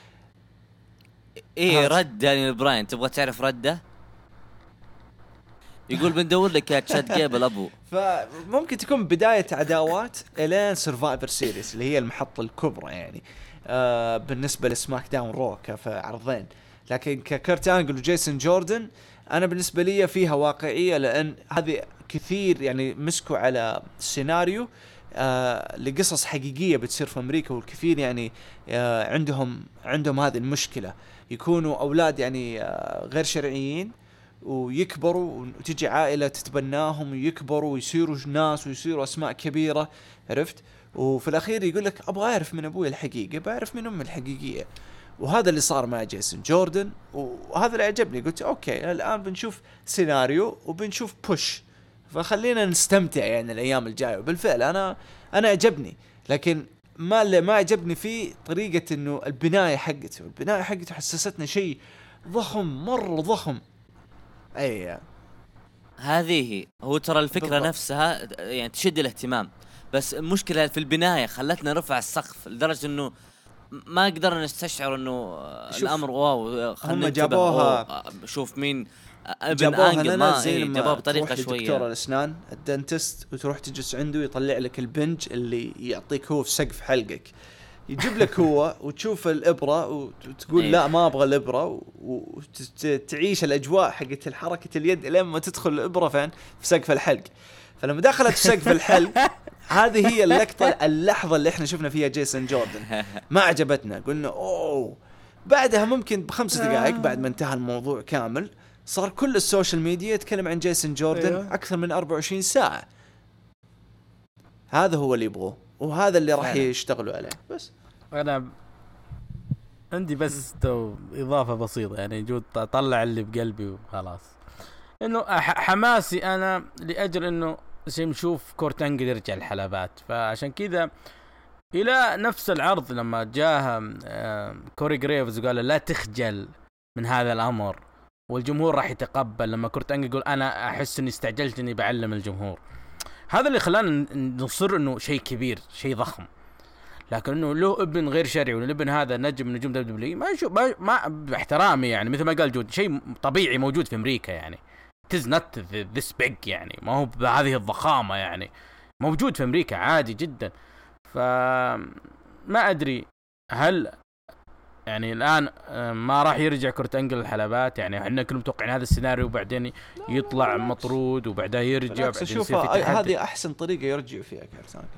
إيه رد دانيال براين. تبغى تعرف رده؟ يقول بندور لك يا تشاد جيبل أبو. فممكن تكون بداية عداوات إلين سيرفايفر سيريس اللي هي المحطة الكبرى يعني آه بالنسبة لسماك داون رو كفي عرضين. لكن ككيرت أنجل وجيسون جوردن أنا بالنسبة لي فيها واقعية، لأن هذه كثير يعني مسكوا على سيناريو آه لقصص حقيقية بتصير في أمريكا، والكثير يعني آه عندهم عندهم هذه المشكلة، يكونوا أولاد يعني آه غير شرعيين ويكبروا وتجي عائلة تتبناهم ويكبروا ويصيروا ناس ويصيروا أسماء كبيرة، عرفت؟ وفي الأخير يقول لك أبغى أعرف من أبوي الحقيقي، بعرف من أمي الحقيقية. وهذا اللي صار مع جيسون جوردن، وهذا اللي عجبني. قلت أوكي الآن بنشوف سيناريو وبنشوف بوش، فخلينا نستمتع يعني الأيام الجاية. وبالفعل أنا أنا عجبني، لكن ما اللي ما عجبني فيه طريقة إنه البناية حقته، البناية حقته حسستنا شيء ضخم مرة ضخم. أي هذه هو ترى الفكرة بالضبط. نفسها يعني تشد الاهتمام، بس المشكلة في البناية خلتنا نرفع السقف لدرجة إنه ما قدرنا نستشعر إنه الأمر واو. هم جابوها، شوف مين ابن جابوها أنجل، لنا ما زي إيه لما جابوها بطريقة تروح شوية. دكتور الأسنان الدنتست وتروح تجلس عنده يطلع لك البنج اللي يعطيك هو في سقف حلقك، يجيب لك هو وتشوف الإبرة وتقول إيه. لا ما أبغى الإبرة، وتعيش الأجواء حقت الحركة اليد لما تدخل الإبرة فين في سقف الحلق. فلما دخلت في سقف الحلق هذه هي اللقطة اللحظة اللي احنا شفنا فيها جيسون جوردن، ما عجبتنا، قلنا أوه. بعدها ممكن بخمس دقائق بعد ما انتهى الموضوع كامل صار كل السوشيال ميديا يتكلم عن جيسون جوردن أيوه. أكثر من أربعة وعشرين ساعة. هذا هو اللي يبغوه وهذا اللي راح يشتغلوا عليه. بس انا عندي بس تو اضافه بسيطه يعني جود اطلع اللي بقلبي وخلاص، انه حماسي انا لاجل انه شيء نشوف كورت أنجل يرجع الحلبات. فعشان كذا الى نفس العرض لما جاها كوري جريفز وقال لا تخجل من هذا الامر والجمهور راح يتقبل، لما كورت أنجل يقول انا احس اني استعجلت اني بعلم الجمهور، هذا اللي خلانا نصر انه شيء كبير شيء ضخم. لكن انه له ابن غير شرعي والابن هذا نجم من نجوم دبليو دبليو، ما شو ما, ما باحترامي يعني مثل ما قال جود شيء طبيعي موجود في امريكا، يعني تز نت ذس بيج، يعني ما هو بهذه الضخامه، يعني موجود في امريكا عادي جدا. فما ادري هل يعني الان ما راح يرجع كورت أنجل الحلبات، يعني احنا كنا متوقعين هذا السيناريو وبعدين يطلع مطرود وبعدها يرجع، بعدين شوف هذه احسن طريقه يرجع فيها كورت أنجل.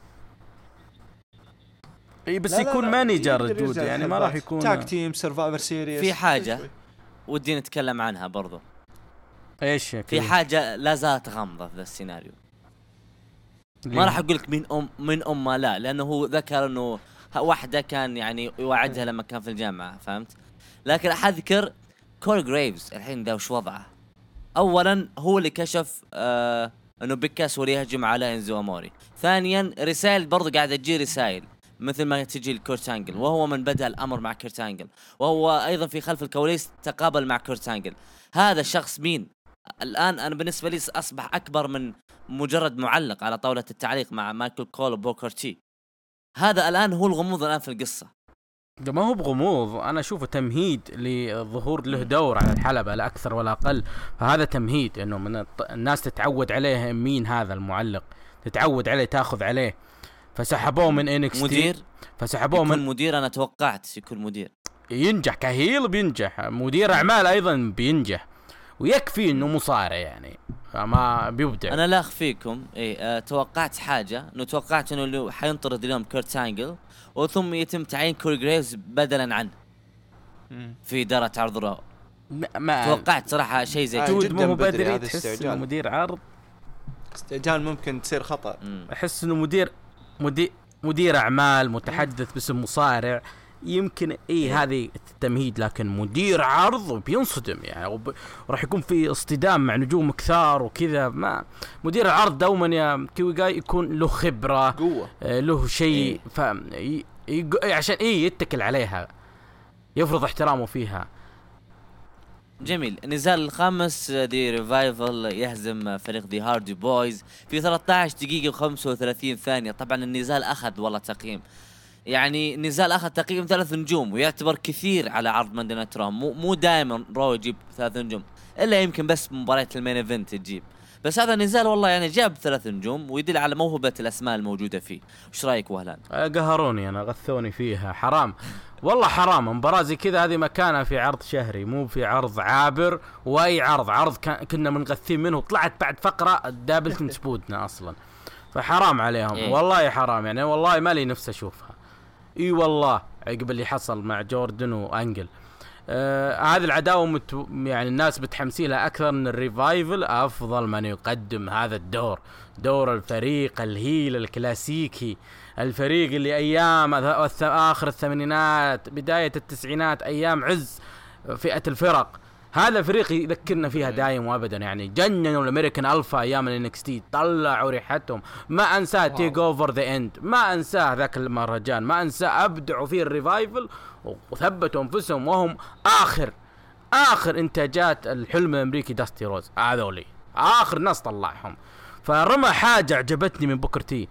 اي بس لا يكون مانجر جود، يعني ما راح يكون تاك تيم سرفايفر سيريس. في حاجة ودي نتكلم عنها برضو، ايش في حاجة لا زالت غامضة في ذا السيناريو. ما راح اقول لك من ام من ام لا، لانه هو ذكر انه واحدة كان يعني يوعدها لما كان في الجامعة، فهمت؟ لكن اذكر كوري جريفز الحين ده وش وضعه؟ اولا هو اللي كشف آه انه بيكاس هو اللي يهجم على إنزو أموري. ثانيا رسائل برضو قاعدة تجي رسائل مثل ما تجي لكورت أنجل، وهو من بدأ الأمر مع كورت أنجل، وهو أيضا في خلف الكواليس تقابل مع كورت أنجل. هذا الشخص مين؟ الآن أنا بالنسبة لي أصبح أكبر من مجرد معلق على طاولة التعليق مع مايكل كول وبوكر تي. هذا الان هو الغموض الان في القصه. ده ما هو بغموض، انا اشوفه تمهيد للظهور له دور على الحلبة لا اكثر ولا اقل. فهذا تمهيد انه من الناس تتعود عليه مين هذا المعلق، تتعود عليه تاخذ عليه. فسحبوه من انكس مدير، فسحبوه من مدير. انا توقعت يكون مدير ينجح كهيل، بينجح مدير اعمال ايضا بينجح، ويكفي انه مصارع يعني ما بيبدع. انا لا اخفيكم اي أه توقعت حاجه، انه توقعت انه اللي حينطرد اليوم كيرت أنجل وثم يتم تعيين كوري جريفز بدلا عنه في إدارة عرض رو. ما, ما توقعت صراحة شيء زي كذا. جدا مو بدري، تحس انه مدير عرض استعجال ممكن تصير خطأ. احس انه مدير مدير مدير اعمال متحدث باسم مصارع يمكن اي هذه التمهيد، لكن مدير عرض بينصدم يعني، وراح يكون في اصطدام مع نجوم كثار وكذا. ما مدير العرض دوما يا كيوي جاي يكون له خبرة قوة، آه له شيء ف ي... ي... عشان ايه يتكل عليها، يفرض احترامه فيها. جميل. النزال الخامس دي ريفايفل يهزم فريق دي هاردي بويز في ثلاثة عشر دقيقة وخمسة وثلاثين ثانية. طبعا النزال أخذ والله تقييم، يعني النزال أخذ تقييم ثلاث نجوم، ويعتبر كثير على عرض ماندي نايت رو. مو مو دائما رو يجيب ثلاث نجوم، إلا يمكن بس مباراة المين إيفنت تجيب، بس هذا النزال والله يعني جاب ثلاث نجوم ويدل على موهبة الأسماء الموجودة فيه. وش رأيك وهلان؟ قهروني أنا، غثوني فيها، حرام والله حرام. مباراة زي كذا هذه مكانها في عرض شهري، مو في عرض عابر. واي عرض عرض كنا منغثين منه، طلعت بعد فقرة دابلت نسبودنا اصلا. فحرام عليهم إيه؟ والله حرام يعني، والله ما لي نفس اشوفها. اي والله عقب اللي حصل مع جوردن وانجل آه هذه العداوة مت... يعني الناس بتحمسي لها اكثر من الريفايفل. افضل من يقدم هذا الدور، دور الفريق الهيل الكلاسيكي، الفريق اللي ايام اخر الثمانينات بداية التسعينات ايام عز فئة الفرق، هذا فريق يذكرنا فيها دايم وابدا يعني. جننوا الامريكان الفا ايام الانكس تي، طلعوا ريحتهم. ما انساه تيك اوفر ذا اند، ما انساه ذاك المهرجان، ما انساه. ابدعوا فيه الريفايفل وثبتوا انفسهم، وهم اخر اخر انتاجات الحلم الامريكي داستي روز. هذولي اخر ناس طلعهم. فرمى حاجه عجبتني من بوكر تي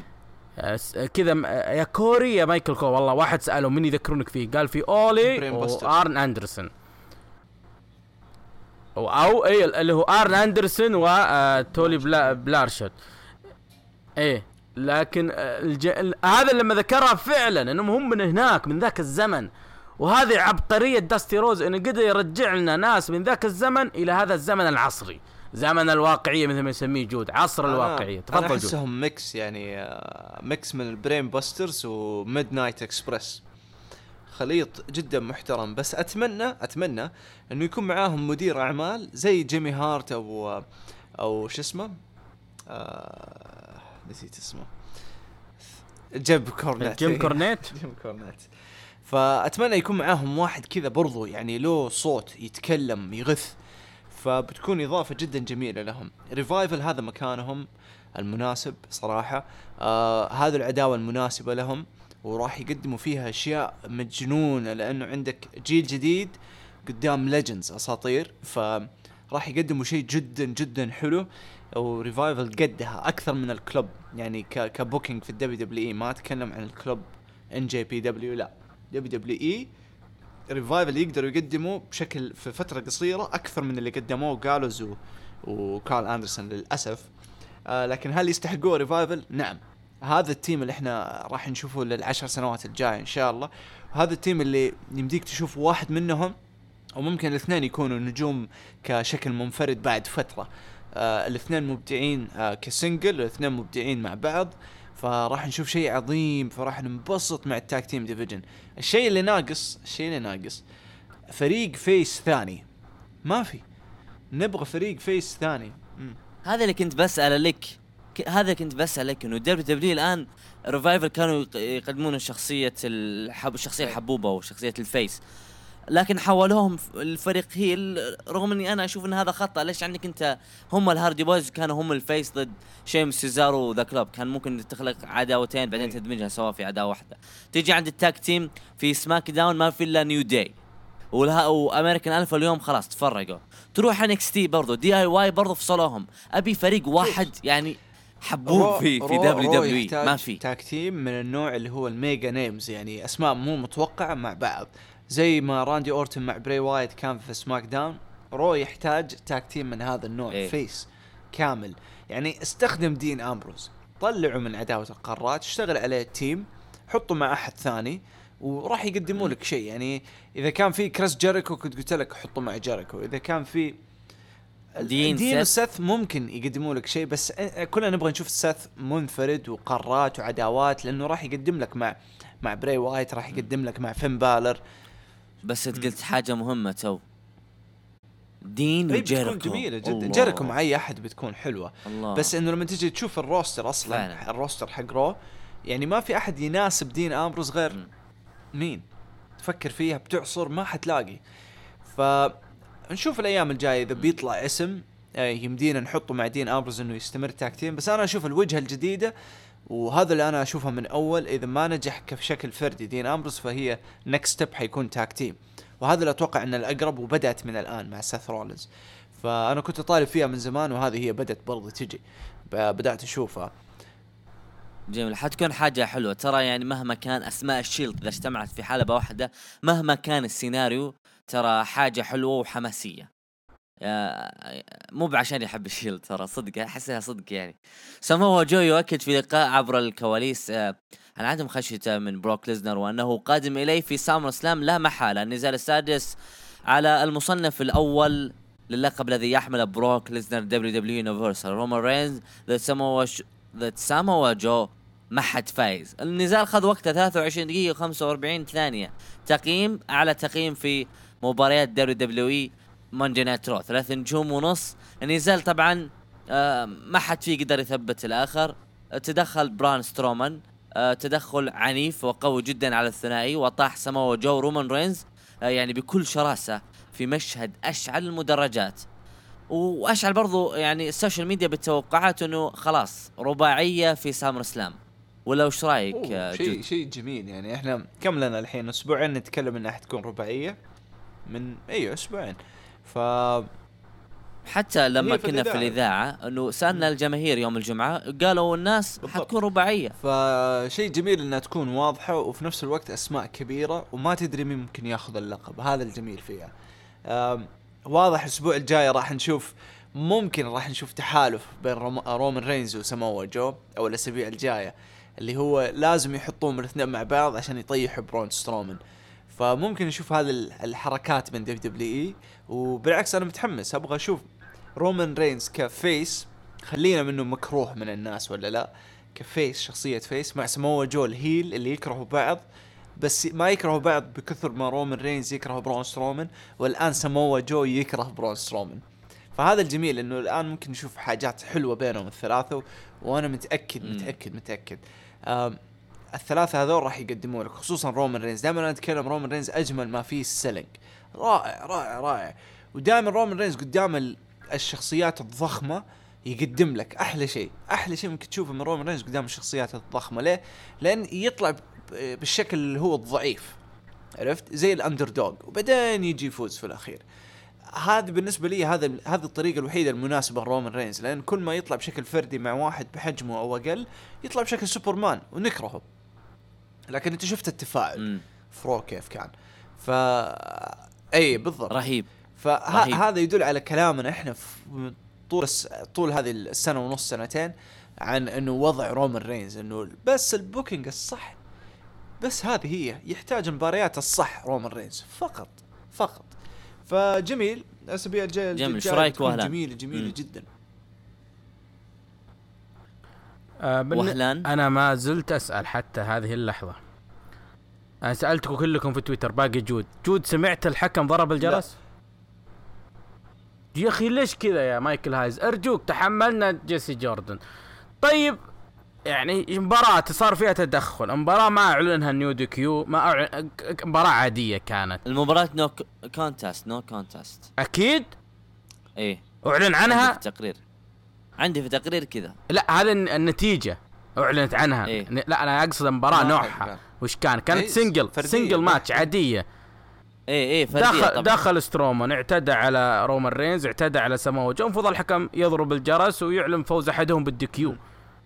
كذا يا كوري يا مايكل كو. والله واحد سأله من يذكرونك فيه، قال في اولي وارن اندرسون، او او ايه اللي هو ارن اندرسون وتولي بلا بلارشوت. ايه لكن الج... هذا لما ذكرها فعلا انهم هم من هناك من ذاك الزمن. وهذه عبقرية داستي روز، انه قدر يرجع لنا ناس من ذاك الزمن الى هذا الزمن العصري، زمن الواقعية مثل ما يسميه جود، عصر أنا الواقعية. تفضل. أنا أحسهم ميكس يعني، ميكس من البرين باسترز وميد نايت اكسبرس، خليط جدا محترم. بس أتمنى أتمنى إنه يكون معاهم مدير أعمال زي جيمي هارت أو أو شو اسمه آه نسيت اسمه جيب كورنيت جيم كورنيت جيم كورنيت. فأتمنى يكون معاهم واحد كذا برضو يعني له صوت يتكلم يغث، فبتكون إضافة جدا جميلة لهم. ريفايفل هذا مكانهم المناسب صراحة، آه هذا العداوة المناسبة لهم، وراح يقدموا فيها أشياء مجنونة لأنه عندك جيل جديد قدام ليجندز أساطير، فراح يقدموا شيء جدا جدا حلو. وريفايفل قدها أكثر من الكلوب يعني كبوكينج في الدبليو دبليو إي. ما أتكلم عن الكلوب إن جي بي دبليو، لا دبليو دبليو إي ريفايفل يقدروا يقدموا بشكل في فترة قصيرة أكثر من اللي قدموه جالوز و... وكارل أندرسون للأسف. آه لكن هل يستحقوا ريفايفل؟ نعم. هذا التيم اللي احنا راح نشوفه للعشر سنوات الجاية إن شاء الله. هذا التيم اللي يمديك تشوف واحد منهم وممكن الاثنين يكونوا نجوم كشكل منفرد بعد فترة. آه الاثنين مبدعين آه كسنجل، الاثنين مبدعين مع بعض، فراح نشوف شيء عظيم. فراح ننبسط مع التاك تيم ديفيجن. الشيء اللي ناقص الشيء اللي ناقص فريق فيس ثاني. ما في، نبغى فريق فيس ثاني. م. هذا اللي كنت بسأل لك هذا كنت بسألك انه دبليو دبليو الان ريفايفل كانوا يقدمون الشخصية الحب الشخصية الحبوبة وشخصية الفيس، لكن حولوهم الفريق هيل، رغم اني انا اشوف ان هذا خطأ. ليش عندك انت هم الهاردي بويز كانوا هم الفيس ضد شيم سيزارو وذا كلوب، كان ممكن تخلق عداوتين بعدين تدمجها سوا في عداوة واحدة. تيجي عند التاك تيم في سماك داون ما في الا نيو داي والها وامريكان الفا اليوم خلاص تفرقوا. تروح انكس تي برضو دي اي واي برضو فصلوهم. ابي فريق واحد يعني حبوب في في دبليو دبليو ما في تاك تيم من النوع اللي هو الميجا نيمز، يعني اسماء مو متوقعه مع بعض، زي ما راندي اورتن مع براي وايت كان في سماك داون. رو يحتاج تاك تيم من هذا النوع، إيه؟ فيس كامل. يعني استخدم دين امبروز، طلعوا من عداوه القارات، اشتغل عليه التيم، حطوا مع احد ثاني وراح يقدموا لك شيء. يعني اذا كان في كريس جيريكو كنت قلت لك حطوا مع جيريكو، اذا كان في دين, دين وسث ممكن يقدموا لك شيء، بس كلنا نبغى نشوف سث منفرد وقارات وعداوات، لانه راح يقدم لك مع مع براي وايت، راح يقدم لك مع فين بالر. بس انت قلت حاجه مهمه تو، دين وجيريكو بتكون جميله جدا. جيريكو مع اي احد بتكون حلوه الله. بس انه لما تيجي تشوف الروستر اصلا فعلا. الروستر حق رو يعني ما في احد يناسب دين امبروز غير م. مين تفكر فيها بتعصر ما حتلاقي. فنشوف الايام الجايه اذا بيطلع اسم يمدينا نحطه مع دين امبروز انه يستمر تاكتين. بس انا اشوف الوجهه الجديده، وهذا اللي انا اشوفها من اول، اذا ما نجح كشكل فردي دين امبروز فهي نكست ستيب حيكون تاكتيم، وهذا اللي اتوقع ان الاقرب، وبدات من الان مع سيث رولينز. فانا كنت طالب فيها من زمان، وهذه هي بدات برضه تجي، بدات اشوفها. جميل، حتكون حاجه حلوه ترى. يعني مهما كان اسماء الشيلد اذا اجتمعت في حلبه واحده، مهما كان السيناريو، ترى حاجه حلوه وحماسيه. مو بعشان يحب الشيلد، ترى صدق احسها صدق. يعني سامو جو يؤكد في لقاء عبر الكواليس عن عدم خشيته من بروك ليزنر، وانه قادم اليه في سامر سلام لا محاله. النزال السادس على المصنف الاول للقب الذي يحمل بروك ليزنر دبليو دبليو يونيفرسال رومان رينز ضد سامو ضد سامو جو، ما حد فايز. النزال خذ وقته ثلاثة وعشرين دقيقه وخمسة وأربعين ثانيه. تقييم اعلى تقييم في مباريات دبليو دبليو اي ماندي نايت رو، ثلاث نجوم ونص. النزال طبعا آه ما حد فيه قدر يثبت الاخر. تدخل بران سترومان آه تدخل عنيف وقوي جدا على الثنائي، وطاح سامو جو رومان رينز آه يعني بكل شراسه في مشهد اشعل المدرجات. واشعل برضو يعني السوشيال ميديا بالتوقعات انه خلاص رباعيه في سامر سلام. ولا وش رايك؟ آه شيء شيء جميل. يعني احنا كم لنا الحين اسبوعين نتكلم انها حتكون رباعيه من ايوه اسبوعين. ف حتى لما كنا في الإذاعة أنه سألنا الجماهير يوم الجمعة قالوا الناس بالضبط. حتكون رباعية. فشيء جميل أنها تكون واضحة وفي نفس الوقت أسماء كبيرة وما تدري مين ممكن يأخذ اللقب. هذا الجميل فيها. واضح الأسبوع الجاي راح نشوف، ممكن راح نشوف تحالف بين رومان رينز وسامو جو، أو الأسابيع الجاية اللي هو لازم يحطون الاثنين مع بعض عشان يطيحوا برون سترومان. فممكن نشوف هذه الحركات من دبليو دبليو اي. وبالعكس انا متحمس، ابغى اشوف رومان رينز كفيس، خلينا منه مكروه من الناس ولا لا، كفيس شخصية فيس، مع سامو جو الهيل اللي يكرهوا بعض بس ما يكرهوا بعض بكثر ما رومان رينز يكره برون سترومان، والان سامو جو يكره برون سترومان. فهذا الجميل انه الان ممكن نشوف حاجات حلوة بينهم الثلاثة، وانا متأكد متأكد متأكد الثلاثة هذول راح يقدموا لك، خصوصا رومان رينز. دائما انا اتكلم رومان رينز اجمل ما فيه السيلينج، رائع رائع رائع. ودائما رومان رينز قدام الشخصيات الضخمة يقدم لك احلى شيء، احلى شيء ممكن تشوفه من رومان رينز قدام الشخصيات الضخمة. ليه؟ لان يطلع بالشكل اللي هو الضعيف، عرفت، زي الاندر دوغ، وبعدين يجي يفوز في الاخير. هذا بالنسبة لي هذا هذه الطريقة الوحيدة المناسبة لرومان رينز، لأن كل ما يطلع بشكل فردي مع واحد بحجمه أو أقل يطلع بشكل سوبرمان ونكرهه. لكن أنت شفت التفاعل فرو كيف كان، ف أي بالضبط رهيب. فهذا يدل على كلامنا إحنا في طول طول هذه السنة ونص سنتين عن إنه وضع رومان رينز إنه بس البوكينج الصح، بس هذه هي يحتاج المباريات الصح رومان رينز فقط فقط. فجميل الاسابيع الجايه جميل. شو رايك وهلان؟ جميل جميل جدا. آه وهلان انا ما زلت اسال حتى هذه اللحظه. انا سالتكم كلكم في تويتر، باقي جود جود سمعت الحكم ضرب الجرس؟ لا. يا اخي ليش كذا يا مايكل هايز؟ ارجوك تحملنا جيسي جوردن. طيب يعني مباراة صار فيها تدخل، مباراة ما اعلنها نيو دي كيو، ما أعلن... مباراة عادية كانت المباراة نو كونتاست نو كونتاست اكيد. ايه اعلن عنها عندي في تقرير، عندي في تقرير كذا. لا هذا النتيجة اعلنت عنها. إيه؟ لا انا اقصد المباراة نوعها وش كان كانت إيه؟ سنجل سنجل ماتش عادية. ايه ايه فردية. دخل طبعا. دخل سترومان اعتدى على رومان رينز، اعتدى على سامو جو، فضل الحكم يضرب الجرس ويعلن فوز احدهم بالدي كيو.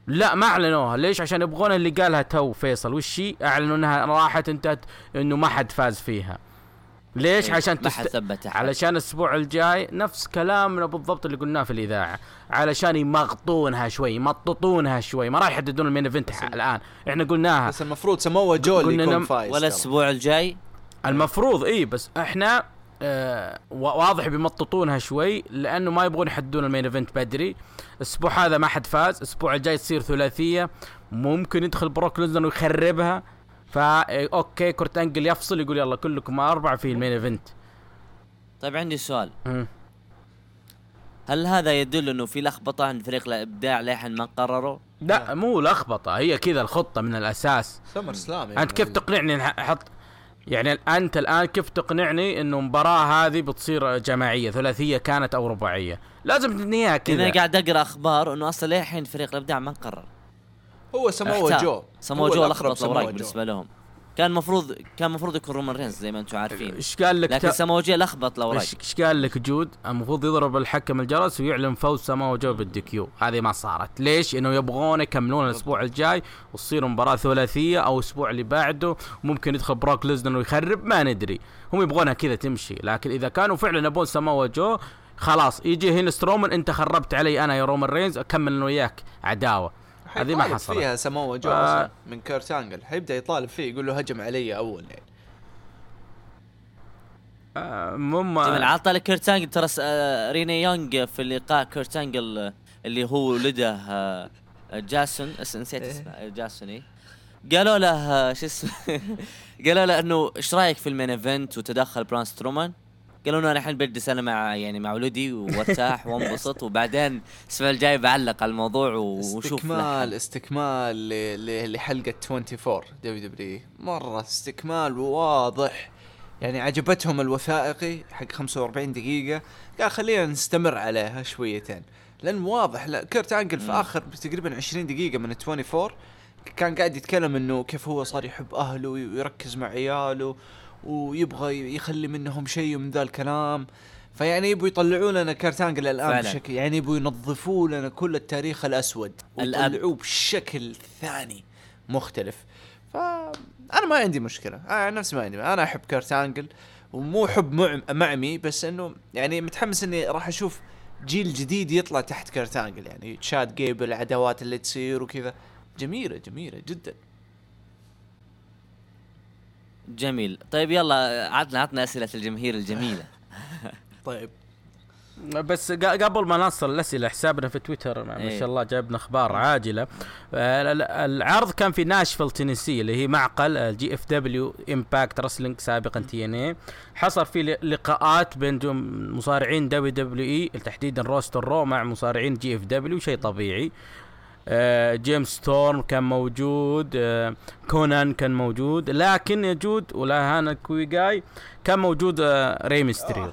لا ما اعلنوها. ليش؟ عشان يبغون اللي قالها تو فيصل وش هي، اعلنوا انها راحت انتهت انه ما حد فاز فيها. ليش؟ إيه، عشان ما حد ثبت أحد. علشان الاسبوع الجاي نفس كلامنا بالضبط اللي قلناه في الاذاعه، علشان يمغطونها شوي يمططونها شوي، ما راح يحددون المين ايفنت الان. احنا قلناها بس المفروض سموه جو اللي يكون فايز ولا الاسبوع الجاي المفروض. اي بس احنا آه واضح بيمططونها شوي لانه ما يبغون يحددون المين ايفنت بدري. الاسبوع هذا ما حد فاز، الاسبوع الجاي تصير ثلاثيه، ممكن يدخل بروك ليزنر ويخربها. فا اوكي كورت انجل يفصل يقول يلا كلكم اربعه في المين ايفنت. طيب عندي سؤال، م. هل هذا يدل انه في لخبطه عند فريق الابداع لحين ما قرروا؟ لا مو لخبطه، هي كذا الخطه من الاساس. سمر سلام انت كيف تقنعني احط يعني انت الان كيف تقنعني انه مباراه هذه بتصير جماعيه ثلاثيه كانت او رباعيه؟ لازم تبنيها كذا. انا قاعد اقرا اخبار انه اصلا للحين فريق الابداع ما قرر. هو سموه جو سموه جو لخبط الاوراق بالنسبه لهم. كان المفروض كان المفروض يكون رومان رينز زي ما انتم عارفين. ايش قال لك؟ لكن سموه جو لخبط الاوراق. ايش قال لك جود؟ المفروض يضرب الحكم الجرس ويعلن فوز سموه جو بالديكيو. هذه ما صارت. ليش؟ انه يبغون يكملون الاسبوع الجاي وتصير مباراه ثلاثيه او الاسبوع اللي بعده، ممكن يدخل بروك ليزنر ويخرب، ما ندري. هم يبغونها كذا تمشي. لكن اذا كانوا فعلا يبون سموه جو خلاص يجي هنا سترومان، انت خربت علي انا يا رومان رينز، اكمل انه وياك عداوه. هذه ما حصلت فيها سموه جو آه من كيرت أنجل، حيبدا يطالب فيه يقول له هجم علي اول يعني. آه مم جميل. عطى كيرت أنجل ترى آه ريني يونغ في اللقاء كيرت أنجل اللي هو ولده آه جاسون، نسيت اسمه جاسون. ايه قالوا له شو اسمه قالوا له انه ايش رايك في المين ايفنت وتدخل بران سترومان؟ قالوا له انا الحين بجلس انا مع يعني مع ولدي وارتاح وانبسط، وبعدين الاسبوع الجاي بعلق على الموضوع وشوف. استكمال استكمال لحلقه أربعة وعشرين دبليو دبليو مره استكمال واضح يعني. عجبتهم الوثائقي حق خمسة وأربعين دقيقه، قال خلينا نستمر عليها شويتين لان واضح. لا كيرت أنجل في اخر تقريبا عشرين دقيقه من أربعة وعشرين كان قاعد يتكلم انه كيف هو صار يحب اهله ويركز مع عياله ويبغى يخلي منهم شيء من ذا الكلام. فيعني يبغوا يطلعوا لنا كيرت أنجل الان بشكل يعني يبغوا ينظفوا لنا كل التاريخ الاسود ويطلعوه بشكل ثاني مختلف. فانا ما عندي مشكله، انا نفسي ما عندي، انا احب كيرت أنجل ومو حب مع... معمي، بس انه يعني متحمس اني راح اشوف جيل جديد يطلع تحت كيرت أنجل، يعني تشاد جيبل العداوات اللي تصير وكذا جميله جميله جدا. جميل. طيب يلا عطنا عطنا اسئله الجماهير الجميله. طيب بس قبل ما نصل الاسئله، حسابنا في تويتر ما إيه. شاء الله جايبنا اخبار عاجله. العرض كان في ناشفيل تينيسي اللي هي معقل الجي اف دبليو امباكت رسلينج سابقا تي ان اي. حصل في لقاءات بين مصارعين دبليو دبليو اي تحديدا روستر رو مع مصارعين جي اف دبليو، شيء طبيعي. آه جيمس ستورم كان موجود، آه كونان كان موجود، لكن يجود ولا هانا كويجاي كان موجود، آه ري ميستيريو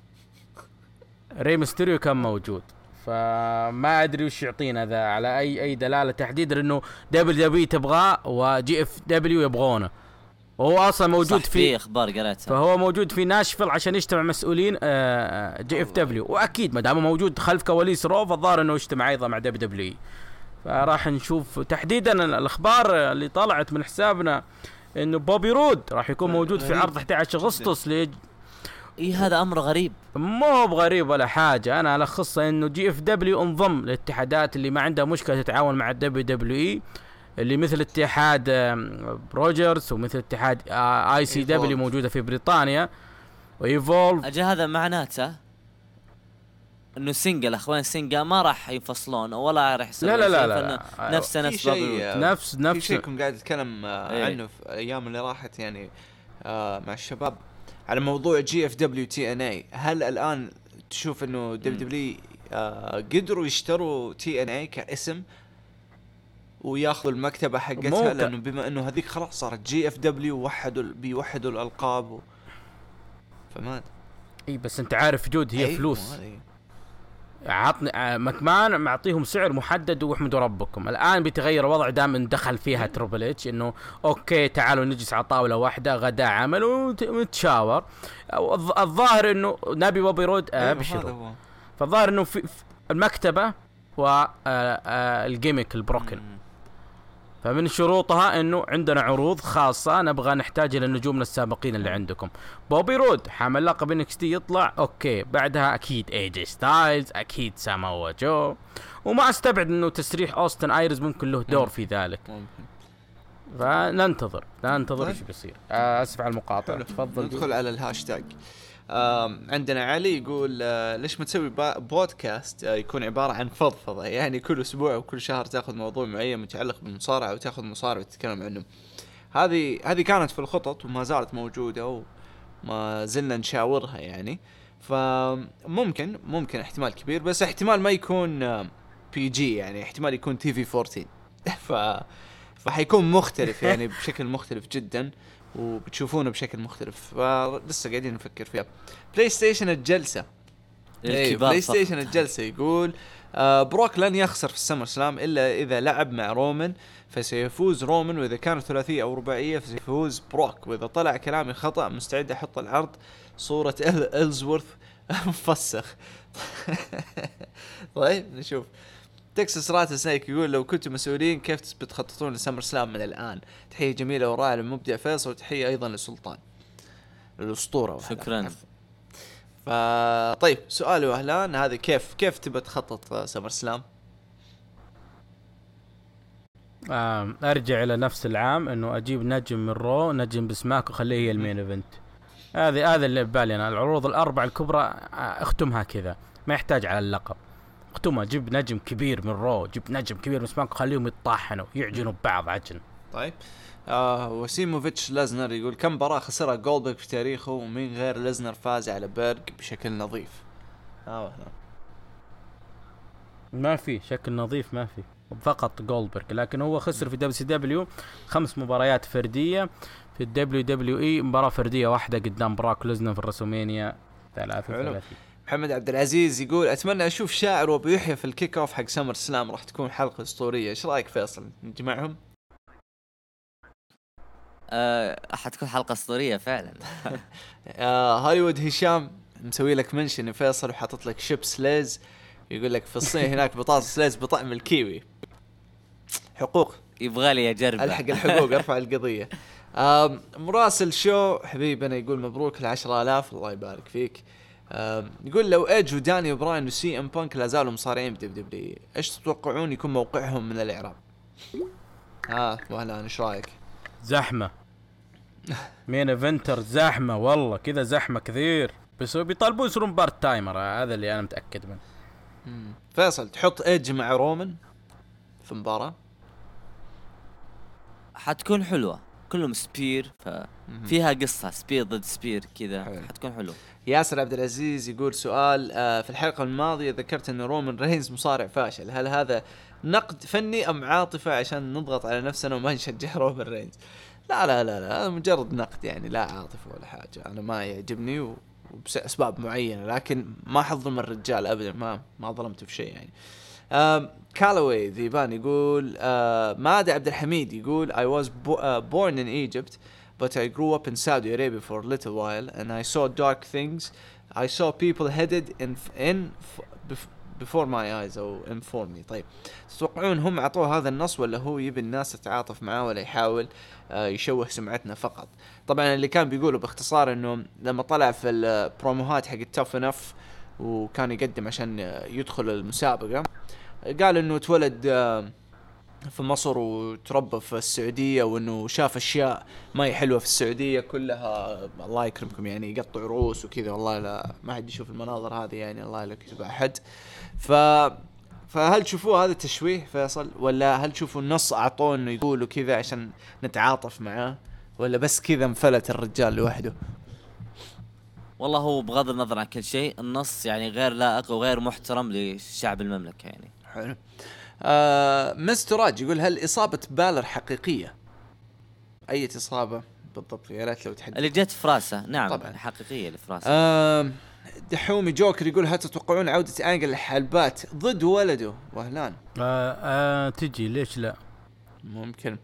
ري ميستيريو كان موجود. فما ادري وش يعطينا ذا على اي اي دلاله تحديدا انه دبليو دبليو تبغاه وجي اف دبليو يبغونه. وهو اصلا موجود في اخبار قريتها، فهو موجود في ناشفيل عشان يجتمع مسؤولين آه جي اف دبليو، واكيد ما دام موجود خلف كواليس رو فالظاهر انه يجتمع ايضا مع دبليو دبليو. فراح نشوف تحديدا الاخبار اللي طلعت من حسابنا انه بوبي رود راح يكون موجود في عرض أحد عشر أغسطس. ليج اي هذا امر غريب، مو بغريب ولا حاجه. انا الخصه انه جي اف دبليو انضم للاتحادات اللي ما عندها مشكله تتعاون مع الدبليو دبليو اي، اللي مثل اتحاد روجرز ومثل اتحاد اي سي دبليو موجوده في بريطانيا وايفولف. اجل هذا معناته انه سينجل اخوان سينجا ما راح ينفصلون ولا راح يصير. لا لا لا, لا, لا. نفس نفس نفس نفس في شيء كنت قاعد اتكلم آه عنه في الايام اللي راحت يعني آه مع الشباب على موضوع جي اف دبليو تي ان اي. هل الان تشوف انه دبليو دبليو آه قدروا يشتروا تي ان اي كاسم وياخذوا المكتبه حقتها؟ لانه بما انه هذيك خلاص صارت جي اف دبليو وحدوا بيوحدوا الالقاب و... فما اي بس انت عارف جود هي فلوس. عطني مكمان معطيهم سعر محدد واحمدوا ربكم. الان بيتغير الوضع دام ان دخل فيها تربل اتش انه اوكي تعالوا نجلس على طاوله واحده غداء عمل ونتشاور. الظاهر انه نبي بوبي رود ابشروا. فالظاهر انه في المكتبه والجيميك البروكن. فمن شروطها انه عندنا عروض خاصة نبغى نحتاج الى نجومنا السابقين اللي عندكم. بوبي رود حامل لقب انكس تي يطلع اوكي، بعدها اكيد اي جي ستايلز، اكيد ساماوا جو، وما استبعد انه تسريح اوستن ايرز ممكن له دور في ذلك. فننتظر ننتظر ايش بيصير. اسف على المقاطعة، تفضل. ندخل على الهاشتاج. عندنا علي يقول آه ليش ما تسوي بودكاست آه يكون عبارة عن فضفضة، يعني كل أسبوع وكل شهر تأخذ موضوع معين متعلق بالمصارعة وتأخذ مصارع وتتكلم عنه. هذه هذه كانت في الخطط وما زالت موجودة وما زلنا نشاورها يعني. فممكن ممكن احتمال كبير، بس احتمال ما يكون آه بي جي، يعني احتمال يكون تي في أربعة عشر. ف فحيكون مختلف يعني بشكل مختلف جدا، وبتشوفونه بشكل مختلف. فلسه قاعدين نفكر فيها. بلاي ستيشن الجلسة ايه بلاي ستيشن الجلسة يقول آه بروك لن يخسر في السمر سلام إلا إذا لعب مع رومان فسيفوز رومان، وإذا كانت ثلاثية أو رباعية فسيفوز بروك، وإذا طلع كلامي خطأ مستعد أحط العرض صورة إل إلزورث مفسخ. طيب نشوف. تكساس رات سنيك يقول لو كنتم مسؤولين كيف بتخططون لسمر سلام من الآن؟ تحية جميلة ورائعة للمبدع فيصل، وتحية أيضا لسلطان الأسطورة. شكرا. فطيب سؤال وهلان هذا، كيف كيف تبى تخطط سمر سلام؟ أرجع إلى نفس العام إنه أجيب نجم من رو، نجم بسماك، وخليه هي المين إيفنت. هذه هذا اللي ببالي أنا. العروض الأربع الكبرى اختمها كذا، ما يحتاج على اللقب. اختمها، جيب نجم كبير من رو، جيب نجم كبير من سماك، وخليهم يطاحنوا يعجنوا ببعض عجن. طيب آه وسيموفيتش لازنر يقول كم مباراة خسرها جولدبرغ في تاريخه ومين غير لازنر فاز على بيرج بشكل نظيف؟ آه ما في شكل نظيف، ما في، فقط جولدبرغ. لكن هو خسر في دبليو سي دبليو خمس مباريات فردية، في الدبليو دبليو اي مباراة فردية واحدة قدام براك ليزنر في الرسومينيا ثلاثة وثلاثين. محمد عبد العزيز يقول اتمنى اشوف شاعر وابو يحيى في الكيك اوف حق سمر سلام، راح تكون حلقة اسطورية. ايش رايك فيصل نجمعهم؟ أه حتكون حلقة اسطورية فعلا. آه هوليوود هشام مسوي لك منشن فيصل وحاطط لك شيبس ليز، يقول لك في الصين هناك بطاطس ليز بطعم الكيوي. حقوق يبغى لي اجرب، الحق الحقوق ارفع القضية. آه مراسل شو حبيبنا يقول مبروك العشرة آلاف، الله يبارك فيك. آه يقول لو ايج وداني وبراين وسي ام بانك لا زالوا مصارعين بدبليو، ايش تتوقعون يكون موقعهم من الاعراب؟ ها آه وهلا ايش رايك؟ زحمة مين ايفنتر، زحمة والله كذا، زحمة كثير، بس بيطالبوا يصيرون بارت تايمر، هذا اللي انا متأكد منه. فيصل تحط ايج مع رومان في مباراة؟ حتكون حلوة، كلهم سبير، ففيها قصة سبير ضد سبير كذا، حتكون حلوة. ياسر عبد العزيز يقول سؤال آه في الحلقة الماضية ذكرت ان رومان رينز مصارع فاشل، هل هذا نقد فني ام عاطفة عشان نضغط على نفسنا وما نشجع رومان رينز؟ لا لا لا لا، هذا مجرد نقد يعني، لا عاطفة ولا حاجة. انا ما يعجبني وبأسباب معينة، لكن ما حظلم الرجال ابدا، ما ما ظلمته في شيء يعني. آه كالوي ذيبان يقول آه مادة عبد الحميد يقول I was bo- uh, born in Egypt but I grew up in Saudi Arabia for a little while and I saw dark things. I saw people headed in in before my eyes أو in for me. طيب تتوقعون هم عطوه هذا النص ولا هو يبي الناس تتعاطف معه ولا يحاول آه يشوه سمعتنا فقط؟ طبعا اللي كان بيقوله باختصار انه لما طلع في البروموهات حق التوف نف وكان يقدم عشان يدخل المسابقة، قال انه تولد في مصر وتربى في السعودية، وانه شاف اشياء ما هي حلوة في السعودية كلها، الله يكرمكم يعني يقطع رؤوس وكذا، والله لا ما حد يشوف المناظر هذه يعني، الله لا يكتب احد. ف فهل تشوفوا هذا تشويه فيصل، ولا هل تشوفوا النص اعطوه انه يقولوا كذا عشان نتعاطف معاه، ولا بس كذا انفلت الرجال لوحده؟ والله هو بغض النظر عن كل شيء النص يعني غير لائق وغير محترم لشعب المملكة يعني. حلو. آه مستر راج يقول هل إصابة بالر حقيقية؟ أي إصابة بالضبط يا ريت لو تحدد. اللي جت في راسه. نعم طبعا حقيقية اللي في راسه. آه دحومي جوكر يقول هل تتوقعون عودة أنجل الحلبات ضد ولده وهلان؟ آه آه تجي ليش لا، ممكن.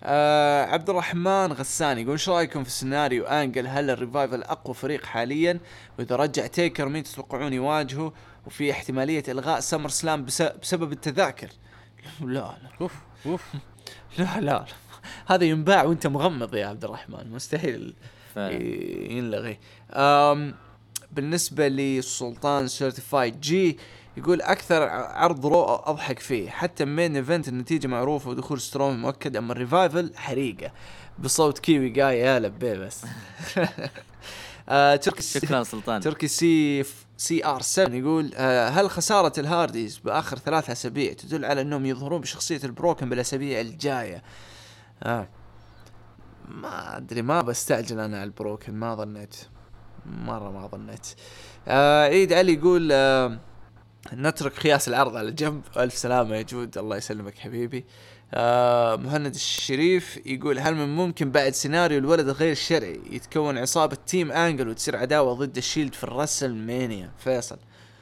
آه عبد الرحمن غسان يقول ايش رايكم في سيناريو انجل؟ هل الريفايفل اقوى فريق حاليا؟ واذا رجع تيكر مين تتوقعون يواجهه؟ وفي احتماليه الغاء سمر سلام بس بسبب التذاكر؟ لا لا اوف اوف لا لا هذا ينباع وانت مغمض يا عبد الرحمن، مستحيل ينلغي. أم بالنسبة للسلطان سيرتيفايد جي يقول أكثر عرض رو أضحك فيه، حتى مين إيفنت النتيجة معروفة ودخول ستروم مؤكد، أما الريفايفل حريقة بصوت كيوي جاي يا لبي بس. آه تركي شكرا سلطان. تركي سي سي ار سبعة يقول آه هل خسارة الهارديز بآخر ثلاثة أسابيع تدل على أنهم يظهرون بشخصية البروكن بالأسابيع الجاية؟ آه ما أدري، ما بستعجل أنا على البروكن، ما ظنيت مرة ما ظنيت. آه عيد علي يقول آه نترك خياس العرض على جنب، ألف سلامة يا جود، الله يسلمك حبيبي. آه مهند الشريف يقول هل من ممكن بعد سيناريو الولد غير الشرعي يتكون عصابة تيم أنجل وتصير عداوة ضد الشيلد في الرسل مانيا؟ فيصل.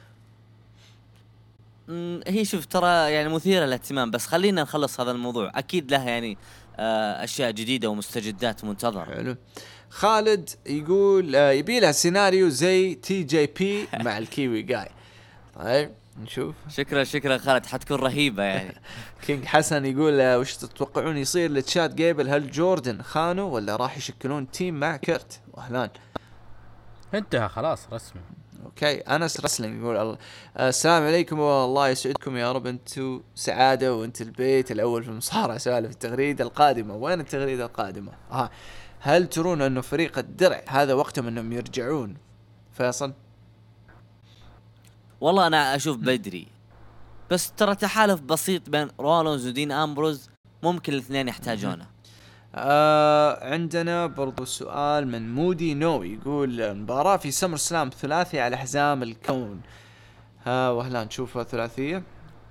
هي شوف ترى يعني مثيرة للاهتمام، بس خلينا نخلص هذا الموضوع، أكيد لها يعني آه أشياء جديدة ومستجدات منتظرة. حلو. خالد يقول آه يبي لها سيناريو زي تي جي بي مع الكيوي جاي. طيب نشوف. شكرا شكرا خالد، حتكون رهيبة يعني. كينج حسن يقول آه وش تتوقعون يصير لتشات جيبل؟ هل جوردن خانوا ولا راح يشكلون تيم مع كيرت واهلان؟ انتهى خلاص رسمي. اوكي. انس رسلينج يقول الله السلام عليكم والله يسعدكم يا رب، انتو سعاده وانت البيت الاول في المصارعه. سالفه التغريده القادمه، وين التغريده القادمه؟ ها هل ترون انه فريق الدرع هذا وقتهم انهم يرجعون؟ فيصل. والله انا اشوف بدري، بس ترى تحالف بسيط بين رولونز ودين امبروز ممكن الاثنين يحتاجونه. آه عندنا برضو سؤال من مودي نو يقول مباراة في سمر سلام ثلاثي على حزام الكون، ها وهلا نشوفها ثلاثية؟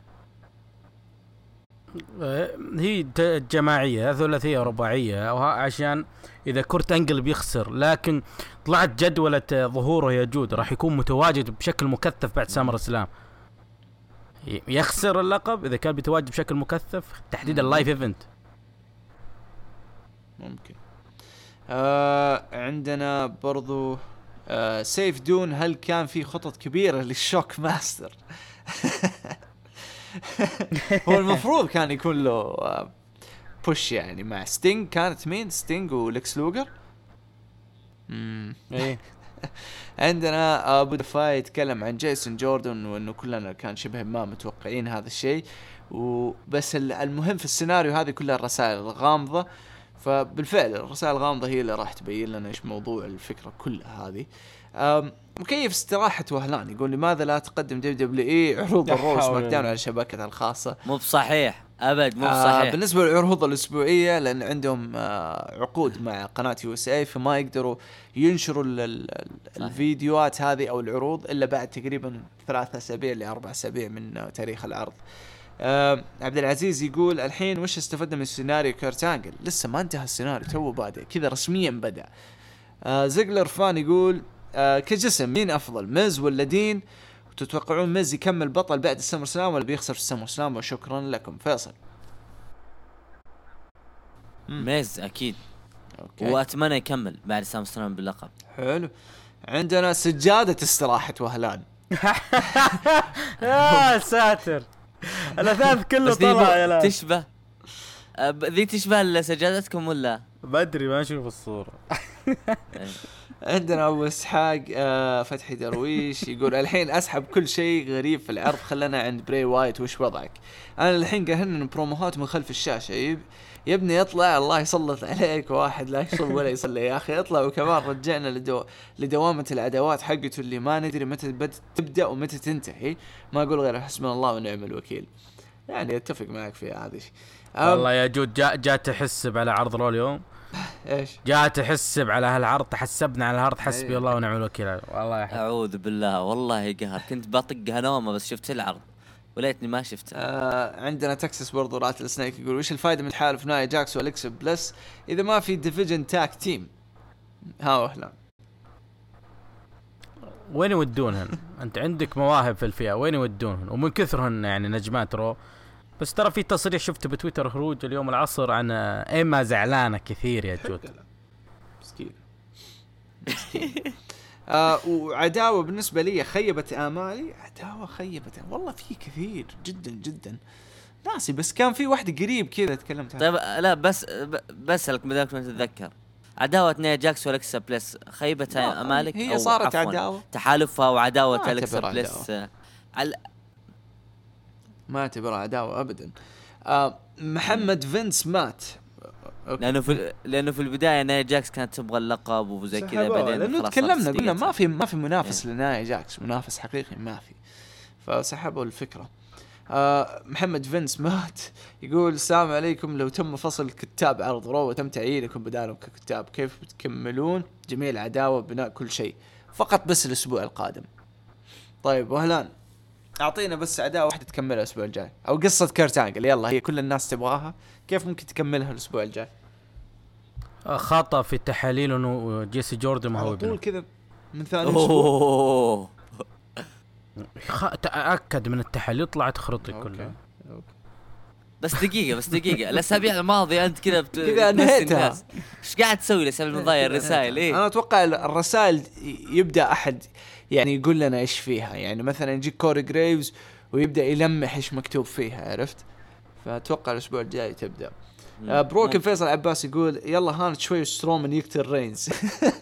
هي جماعية ثلاثية رباعية، عشان إذا كورت أنجل بيخسر، لكن طلعت جدولة ظهوره يا جود راح يكون متواجد بشكل مكثف بعد سمر سلام، يخسر اللقب إذا كان بيتواجد بشكل مكثف تحديد اللايف إيفنت. ممكن. آه عندنا برضو آه سيف دون، هل كان في خطط كبيرة للشوك ماستر؟ هو المفروض كان يكون له آه بوش يعني مع ستينج، كانت مين ستينج وليكس لوجر. امم ايه. عندنا ابو دفاي يتكلم عن جيسون جوردن وانه كلنا كان شبه ما متوقعين هذا الشيء، وبس المهم في السيناريو هذه كلها الرسائل الغامضة، فبالفعل الرسائل الغامضة هي اللي راح تبين لنا ايش موضوع الفكرة كلها هذه. مكيف استراحة وهلان يقول لماذا لا تقدم دبليو دبليو اي عروض الرو سماك داون على شبكتها الخاصة؟ مو بصحيح ابد، مو بصحيح. آه بالنسبة للعروض الاسبوعية لان عندهم آه عقود مع قناة يو اس اي، فما يقدروا ينشروا ال ال الفيديوهات هذه او العروض الا بعد تقريبا ثلاثة اسابيع لاربع اسابيع من آه تاريخ العرض. آه عبد العزيز يقول الحين وش استفدنا من سيناريو كيرت أنجل؟ لسه ما انتهى السيناريو، تو بادئ كذا رسميا بدأ. آه زيجلر فان يقول آه كجسم مين افضل ميز ولا دين؟ وتتوقعون ميز يكمل بطل بعد السمر سلام ولا بيخسر في السمر سلام؟ وشكرا لكم. فيصل. ميز اكيد. أوكي. واتمنى يكمل بعد السمر سلام باللقب. حلو. عندنا سجادة استراحة وهلان. يا ساتر الاثاث كله طلع يا لا تشبه ذي تشبه سجادتكم ولا بدري ما اشوف الصورة. عندنا ابو اسحاق آه فتحي درويش يقول الحين اسحب كل شيء غريب في العرض، خلنا عند بري وايت وش وضعك؟ انا الحين قاهرنا بروموهات من خلف الشاشة. يب يا ابني يطلع الله يسلط عليك واحد لا يصل ولا يصلي يا اخي اطلع. وكمان رجعنا لدو... لدوامة العداوات حقته اللي ما ندري متى بد... تبدأ ومتى تنتهي. ما اقول غير حسبنا الله ونعم الوكيل. يعني اتفق معك في هذه. والله يا جود جاء جاء تحسب على عرض رو اليوم. ايش جاء تحسب على هالعرض، تحسبنا على العرض حسبي الله ونعم الوكيل. والله يا اعوذ بالله والله قهر، كنت بطقها نومه بس شفت العرض وليتني ما شفته. آه عندنا تكساس برضو راتل سنيك يقول وش الفائده من تحالف ناي جاكس واليكس بلس اذا ما في ديفيجن تاك تيم؟ ها وهلا وين يودونهن؟ انت عندك مواهب في الفئه، وين يودونهن؟ ومن كثرهن يعني نجمات رو بس ترى في تصريح شفته بتويتر خروج اليوم العصر عن ايما زعلانه كثير يا جود. مسكين مسكين. آه وعداوه بالنسبه لي خيبت امالي، عداوه خيبت والله في كثير جدا جدا ناسي، بس كان في واحد قريب كذا تكلمت عنه. طيب لا بس بسألك مدامك ما تتذكر عداوة نيا جاكس والكسا بليس خيبت امالك؟ هي صارت عداوه تحالفها وعداوة الكسا بليس على ما اعتبرها عداوه ابدا. آه محمد فينس مات أوكي. لانه في لانه في البدايه نايا جاكس كانت تبغى اللقب وزي كذا، بعدين لانه تكلمنا قلنا ما في ما في منافس إيه. لنايا جاكس منافس حقيقي ما في، فسحبوا الفكره. آه محمد فينس مات. يقول السلام عليكم، لو تم فصل كتاب عرض رو وتم تعيينكم بدالهم ككتاب كيف بتكملون جميع العداوه بناء كل شيء فقط بس الاسبوع القادم؟ طيب وهلان اعطينا بس عداوه واحده تكملها الاسبوع الجاي، او قصه كيرت أنجل يلا هي كل الناس تبغاها، كيف ممكن تكملها الاسبوع الجاي؟ خطأ في التحاليل انه جيسي جوردن ما هو ابنه طول كذا من ثاني اسبوع. تأكد من التحاليل طلعت خرطي كلها. بس دقيقة بس دقيقة الأسابيع الماضية أنت كذا بت... كذا نهيتها. إيش قاعد تسوي الأسابيع الماضية الرسائل إيه؟ أنا أتوقع الرسائل يبدأ أحد يعني يقول لنا إيش فيها، يعني مثلا يجيك كوري جريفز ويبدأ يلمح إيش مكتوب فيها، عرفت؟ فأتوقع الأسبوع الجاي تبدأ. آه بروكن فيصل عباس يقول يلا هانت شوي سترومان يقتل رينز.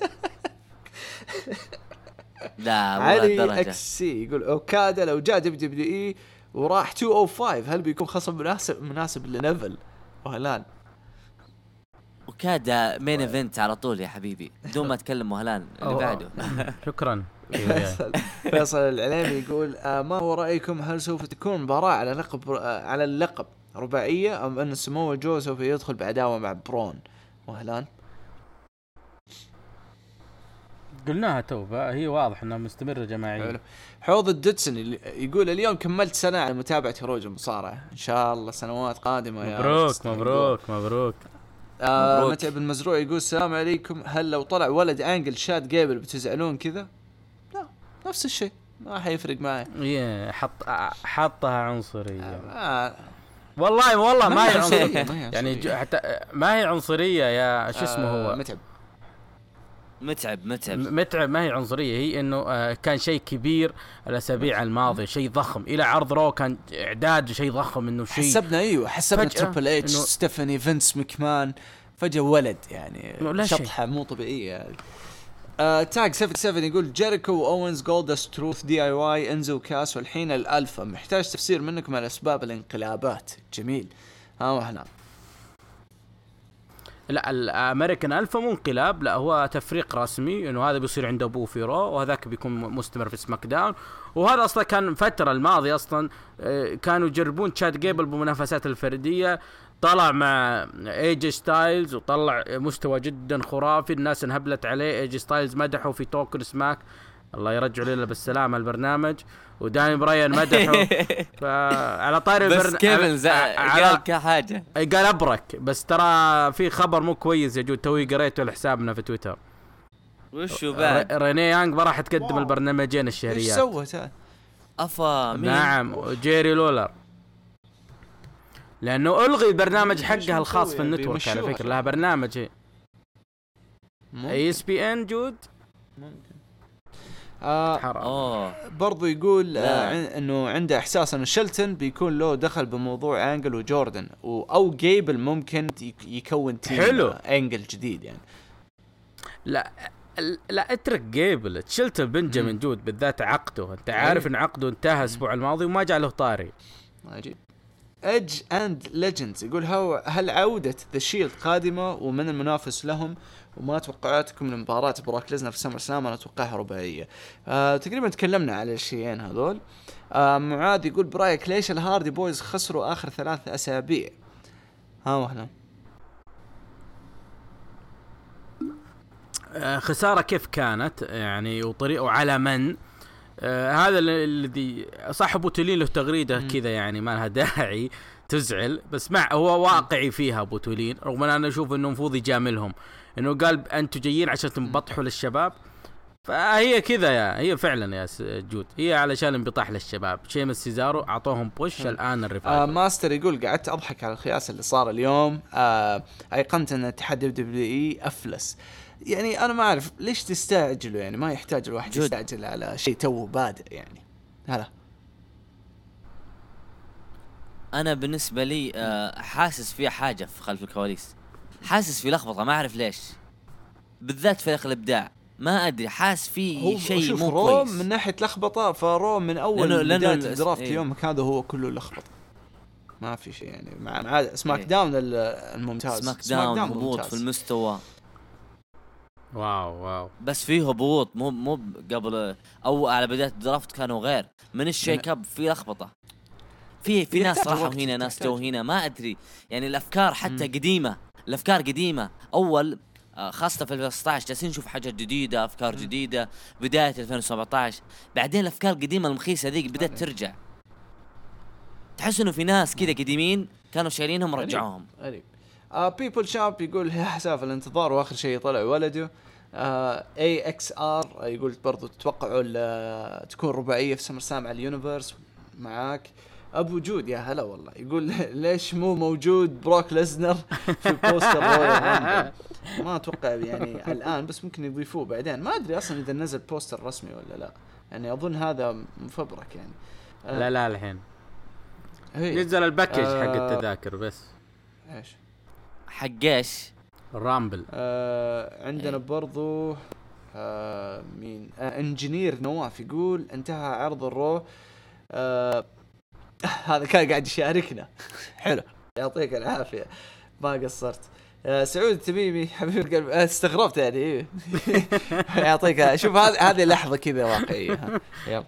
لا علي اكس سي يقول اوكادا لو جاء دبليو دبليو اي وراح مئتين وخمسة هل بيكون خصم مناسب مناسب لنيفل وهلان؟ اوكادا مين ايفنت على طول يا حبيبي بدون ما اتكلم وهلان اللي بعده. شكرا. فيصل العليمي يقول آه ما هو رايكم، هل سوف تكون مباراه على لقب آه على اللقب رباعيه ام ان سمو جو سوف يدخل بعداوه مع برون وهلان؟ قلناها توبة، هي واضح انها مستمرة جماعية. حوض الدودسون يقول اليوم كملت سنة على متابعة هروج المصارعة، ان شاء الله سنوات قادمة يا مبروك مبروك مبروك. آه مبروك. متعب المزروع يقول السلام عليكم، هل لو طلع ولد أنجل شاد جيبل بتزعلون كذا؟ لا نفس الشيء ما حيفرق معي. ايه حط حطها عنصرية. آه. والله والله ما هي عنصرية يعني حتى ما هي عنصرية يا شو اسمه هو متعب متعب متعب متعب ما هي عنصرية، هي انه آه كان شيء كبير الاسابيع الماضية، شيء ضخم الى عرض رو كان اعداد شيء ضخم انه شيء حسبنا ايوه حسبنا تريبل اتش ستيفاني فينس مكمان فجأة ولد يعني شطحة مو طبيعية يعني. آه تاج سبعة سبعة يقول جيريكو واوينز جولدست تروث دي اي واي انزو كاس والحين الالفا، محتاج تفسير منكم على اسباب الانقلابات. جميل. ها وهنا لا الامريكان الفا مو انقلاب، لا هو تفريق رسمي انه هذا بيصير عنده ابوه في رو وهذاك بيكون مستمر في سماك داون، وهذا اصلا كان فتره الماضيه اصلا كانوا يجربون تشاد جيبل بمنافسات الفرديه، طلع مع ايجي ستايلز وطلع مستوى جدا خرافي، الناس انهبلت عليه، ايجي ستايلز مدحه في توكن سماك الله يرجع لنا بالسلامه البرنامج، وداني براين مدحه. فعلى طاري بس كيفن قال كحاجه قال ابرك، بس ترى في خبر مو كويس يا جود توي قريته لحسابنا في تويتر. وشو بعد؟ ريني يانغ ما راح تقدم البرنامجين الشهريات. ايش سوت؟ افا مين؟ نعم جيري لولر، لانه الغي البرنامج حقها الخاص في النتورك على فكره، لها برنامج اي اس بي ان جود ممكن. آه برضو يقول آه انه عنده احساس ان شيلتون بيكون له دخل بموضوع انجل وجوردن او جيبل ممكن يكون تيم حلو انجل جديد يعني. لا لا اترك جيبل، شيلتون بنجامين جود بالذات عقده، انت عارف ان عقده انتهى الاسبوع الماضي وما جاء له طاري. عجيب. ايدج اند ليجندز يقول هل عودة ذا شيلد قادمة ومن المنافس لهم، وما توقعاتكم من مباراة براك ليزنر في سمر سلام؟ انا اتوقعها رباعية. آه تقريبا تكلمنا على الشيئين هذول. آه معاذ يقول برايك ليش الهاردي بويز خسروا اخر ثلاث اسابيع؟ ها وهنا آه خسارة كيف كانت يعني وطريقه على من آه هذا الذي صاحب بوتولين له تغريدة كذا يعني ما لها داعي تزعل، بس مع هو واقعي فيها بوتولين، رغم ان انا اشوف انه المفروض يجاملهم، انه قال انتوا جايين عشان تنبطحوا للشباب، فهي كذا يا هي فعلا يا جود، هي علشان انبطاح للشباب. شيمس سيزارو اعطوهم بوش الان الريفايفل. آه ماستر يقول قعدت اضحك على الخياس اللي صار اليوم. آه ايقنت ان اتحاد دبليو اي افلس. يعني انا ما اعرف ليش تستعجلوا، يعني ما يحتاج الواحد جود. يستعجل على شيء توه بادئ يعني. هلا انا بالنسبه لي آه حاسس في حاجه في خلف الكواليس، حاسس في لخبطه ما اعرف ليش، بالذات فريق الابداع ما ادري، حاس في شيء مو كويس من ناحيه لخبطه. فرو من اول لأنه بدايه لأنه الدرافت إيه؟ اليوم هذا هو كله لخبطه، ما في شيء يعني. مع مع سماك إيه؟ داون الممتاز، سماك, سماك داون هبوط في المستوى. واو واو بس فيه هبوط، مو مو قبل او على بدايه الدرافت كانوا غير. من الشيك اب في لخبطه، في في ناس راحوا هنا ناس جو هنا، ما ادري يعني. الافكار حتى م. قديمه، الافكار قديمه. اول خاصه في ألفين وستة عشر جالسين نشوف حاجات جديده، افكار م. جديده بدايه ألفين وسبعة عشر. بعدين الافكار القديمه المخيسه ذيك بدات ترجع، تحس انه في ناس كذا قديمين كانوا شايلينهم رجعوهم. غريب. آه بيبل شاب يقول يا حساف الانتظار واخر شيء طلع ولده. آه اي اكس ار يقول برضو تتوقعوا تكون رباعيه في سمر سام على اليونيفرس معاك ابو جود. يا هلا والله. يقول ليش مو موجود بروك ليزنر في بوستر رويال؟ ما اتوقع يعني الان، بس ممكن يضيفوه بعدين. ما ادري اصلا اذا نزل بوستر رسمي ولا لا، يعني اظن هذا مفبرك يعني. آه لا لا الحين نزل الباكج آه حق التذاكر بس. ايش حق ايش؟ الرامبل. آه عندنا ايه؟ برضو آه مين آه انجينير نواف يقول انتهى عرض الرو. آه هذا كان قاعد يشاركنا. حلو يعطيك العافيه ما قصرت. آه سعود التميمي حبيب القلب استغربت يعني. يعطيك شوف هذه هذه لحظه كذا واقعيه. يلا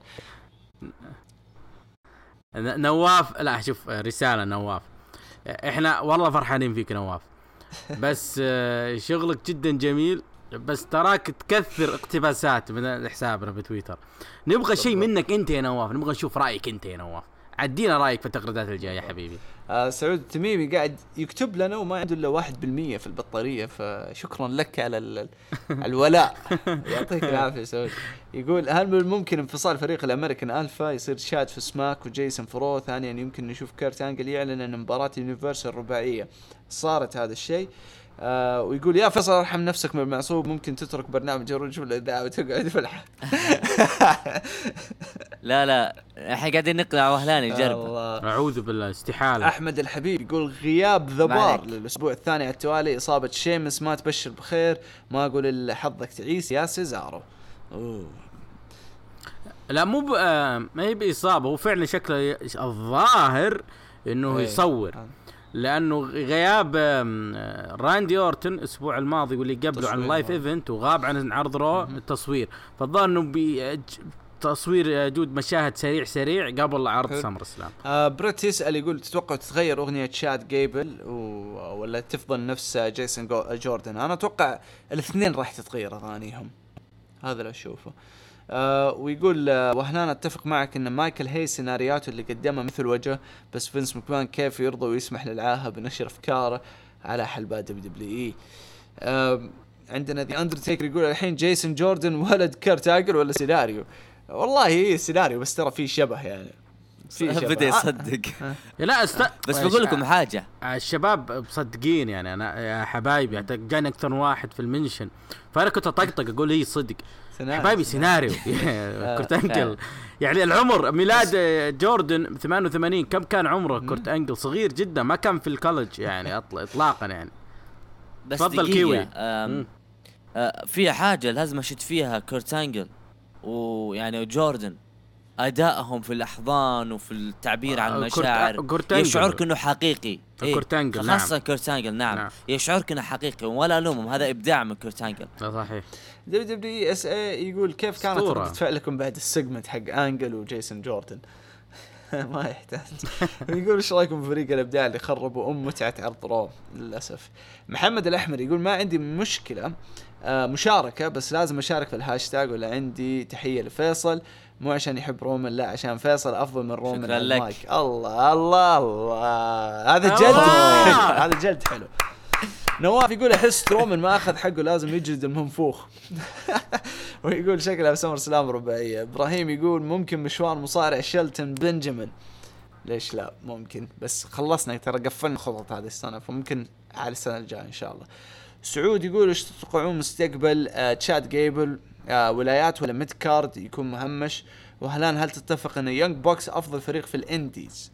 نواف. لا شوف رساله نواف، احنا والله فرحانين فيك نواف، بس شغلك جدا جميل، بس تراك تكثر اقتباسات من حسابنا بتويتر. نبغى شيء منك انت يا نواف، نبغى نشوف رايك انت يا نواف. عدينا رايك في التغريدات الجايه يا حبيبي. آه سعود التميمي قاعد يكتب لنا وما عنده الا واحد بالمية في البطاريه، فشكرا لك على الولاء. يعطيك العافيه سعود. يقول هل من الممكن انفصال فريق الامريكان الفا يصير شاد في سماك وجيسون فرو؟ ثانيا يمكن نشوف كيرت انجل يعلن ان مباراه يونيفرسال رباعيه صارت هذا الشيء. آه ويقول يا فيصل ارحم نفسك من المعصوب، ممكن تترك برنامج الرجل الاذاعه وتقعد في الحلقه. لا لا احنا قاعدين نقنع وهلان يجرب. اعوذ بالله استحاله. احمد الحبيب يقول غياب ذبار للاسبوع الثاني على التوالي، اصابه شيمس ما تبشر بخير، ما اقول الا حظك تعيس يا سيزارو. أوه. لا مو ب... ما هي باصابه، هو فعلا شكله الظاهر انه ايه. يصور آه. لانه غياب راندي اورتن الاسبوع الماضي واللي قبله عن لايف ايفنت وغاب عن عرض رو التصوير، فالظاهر انه تصوير جود مشاهد سريع سريع قبل عرض سمر سلام. آه بريت يسأل يقول تتوقع تتغير اغنيه شاد جيبل ولا تفضل نفس جيسون جوردن؟ انا اتوقع الاثنين راح تتغير اغانيهم، هذا اللي اشوفه. آه ويقول آه وهنا اتفق معك ان مايكل هي سينارياته اللي قدمها مثل وجه، بس فينس مكمان كيف يرضى ويسمح للعاهه بنشر افكاره على حلبات دبليو دبليو اي. آه عندنا ذا اندرتيكر يقول الحين جيسون جوردن ولد كيرت انجل ولا سيناريو؟ والله هي سيناريو بس ترى في شبه يعني في شبه. بدا يصدق. لا است... بس بقول لكم حاجه، الشباب مصدقين يعني. انا يا حبايبي جاني اكثر من واحد في المنشن، فانا كنت اطقطق اقول هي صدق حبايبي سيناريو. كرت انجل يعني العمر ميلاد جوردن ثمانية وثمانين، كم كان عمره كرت انجل؟ صغير جدا، ما كان في الكولج يعني اطلاقا يعني. بس تفضل كيوي. آه في حاجه لازم اشد فيها كرت انجل ويعني جوردن، ادائهم في الاحضان وفي التعبير عن المشاعر يشعرك انه حقيقي. إيه؟ كورتانجل خاصه نعم. كورتانجل نعم. نعم يشعرك انه حقيقي ولا الومهم، هذا ابداع من كورتانجل. صحيح. دبليو دبليو اس اي يقول كيف كانت ردة فعلكم بعد السيجمنت حق انجل وجيسون جوردن؟ ما يحتاج. يقول ايش رايكم في فريق الابداع اللي خربوا ام متعه عرض رو؟ للاسف. محمد الاحمر يقول ما عندي مشكله آه مشاركه، بس لازم اشارك في الهاشتاج، ولا عندي تحيه لفيصل مو عشان يحب رومان، لا عشان فيصل افضل من رومان على المايك. الله الله الله هذا جلد. هذا جلد حلو. نواف يقول احس رومان ما اخذ حقه لازم يجلد المنفوخ. ويقول شكلها سمر سلام رباعيه. ابراهيم يقول ممكن مشوار مصارع شيلتون بنجامين، ليش لا ممكن، بس خلصنا ترى قفلنا خطط هذه السنه فممكن على السنه الجايه ان شاء الله. سعود يقول ايش تتوقعون مستقبل آه تشاد جيبل، آه ولايات ولا ميد كارد يكون مهمش؟ وهلان هل تتفق ان يونج بوكس افضل فريق في الانديز؟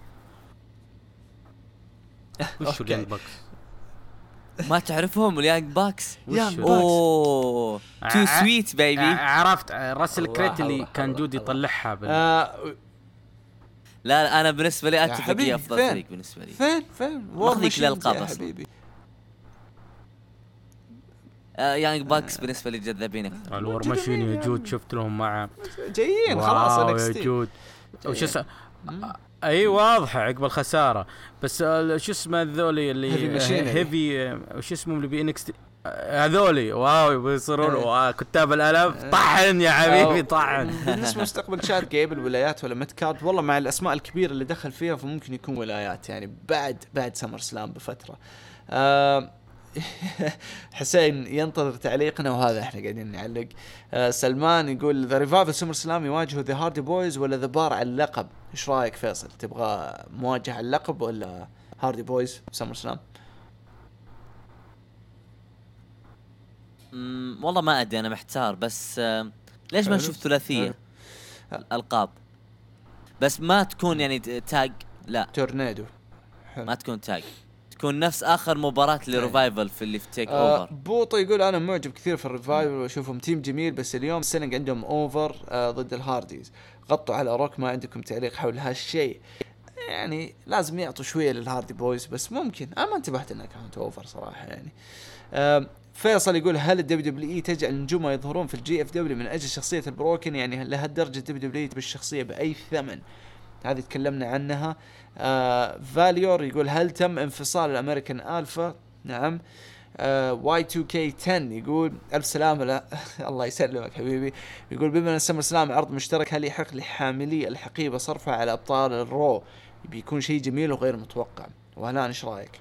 وش اليانج بوكس؟ ما تعرفهم اليانج باكس؟ يانج اوه تو سويت بيبي. عرفت راسل كريت اللي كان جود يطلعها بال... آه لا لا انا بالنسبه لي اتفق حبيبي افضل فين؟ فريق بالنسبه لي. فين فين ماخذك للقب يا اصلا. حبيبي. آه يانج باكس بالنسبه لي جذابين اكثر. الور ماشين يا جود شفت لهم مع جايين خلاص واو انكس يا تي جود. وش اسمه اي واضحه عقب الخساره، بس آه، شو اسمه هذولي اللي هيفي ماشين. هيفي آه، وش اسمهم اللي بي انكس هذولي واو بيصيرون إيه. واو كتاب الالف طحن يا حبيبي طحن. بالنسبه مستقبل شات جيبل ولايات ولا ميد كارد؟ والله مع الاسماء الكبيره اللي دخل فيها فممكن يكون ولايات يعني بعد بعد سمر سلام بفتره. آه حسين ينتظر تعليقنا وهذا احنا قاعدين نعلق. آه سلمان يقول ذا ريفايفل سمر سلام يواجهوا ذا هاردي بويز ولا ذا بار على اللقب؟ ايش رايك فيصل؟ تبغى مواجهه على اللقب ولا هاردي بويز سمر سلام؟ امم والله ما ادري انا محتار، بس آه ليش ما نشوف ثلاثيه القاب بس ما تكون يعني تاج؟ لا تورنيدو ما تكون تاج، تكون نفس اخر مباراه لريفايفل في اللي في تيك آه اوفر. بوطه يقول انا معجب كثير في الريفايفل واشوفهم تيم جميل، بس اليوم السنة عندهم اوفر آه ضد الهارديز، غطوا على روك. ما عندكم تعليق حول هالشيء؟ يعني لازم يعطوا شويه للهاردي بويز، بس ممكن انا ما انتبهت انها كانت اوفر صراحه يعني. آه فيصل يقول هل الدبليو دبليو اي تجعل نجومها يظهرون في الجي اف دبليو من اجل شخصيه البروكن؟ يعني لهالدرجه الدبليو دبليو اي بالشخصيه باي ثمن؟ هذه تكلمنا عنها. آه فاليور يقول هل تم انفصال الامريكان الفا؟ نعم. آه واي تو كي عشرة يقول الف سلامه لا الله يسلمك حبيبي. يقول بما ان سمر سلام عرض مشترك هل يحق لحاملي الحقيبه صرفها على ابطال الرو؟ بيكون شيء جميل وغير متوقع. وهلا ايش رايك؟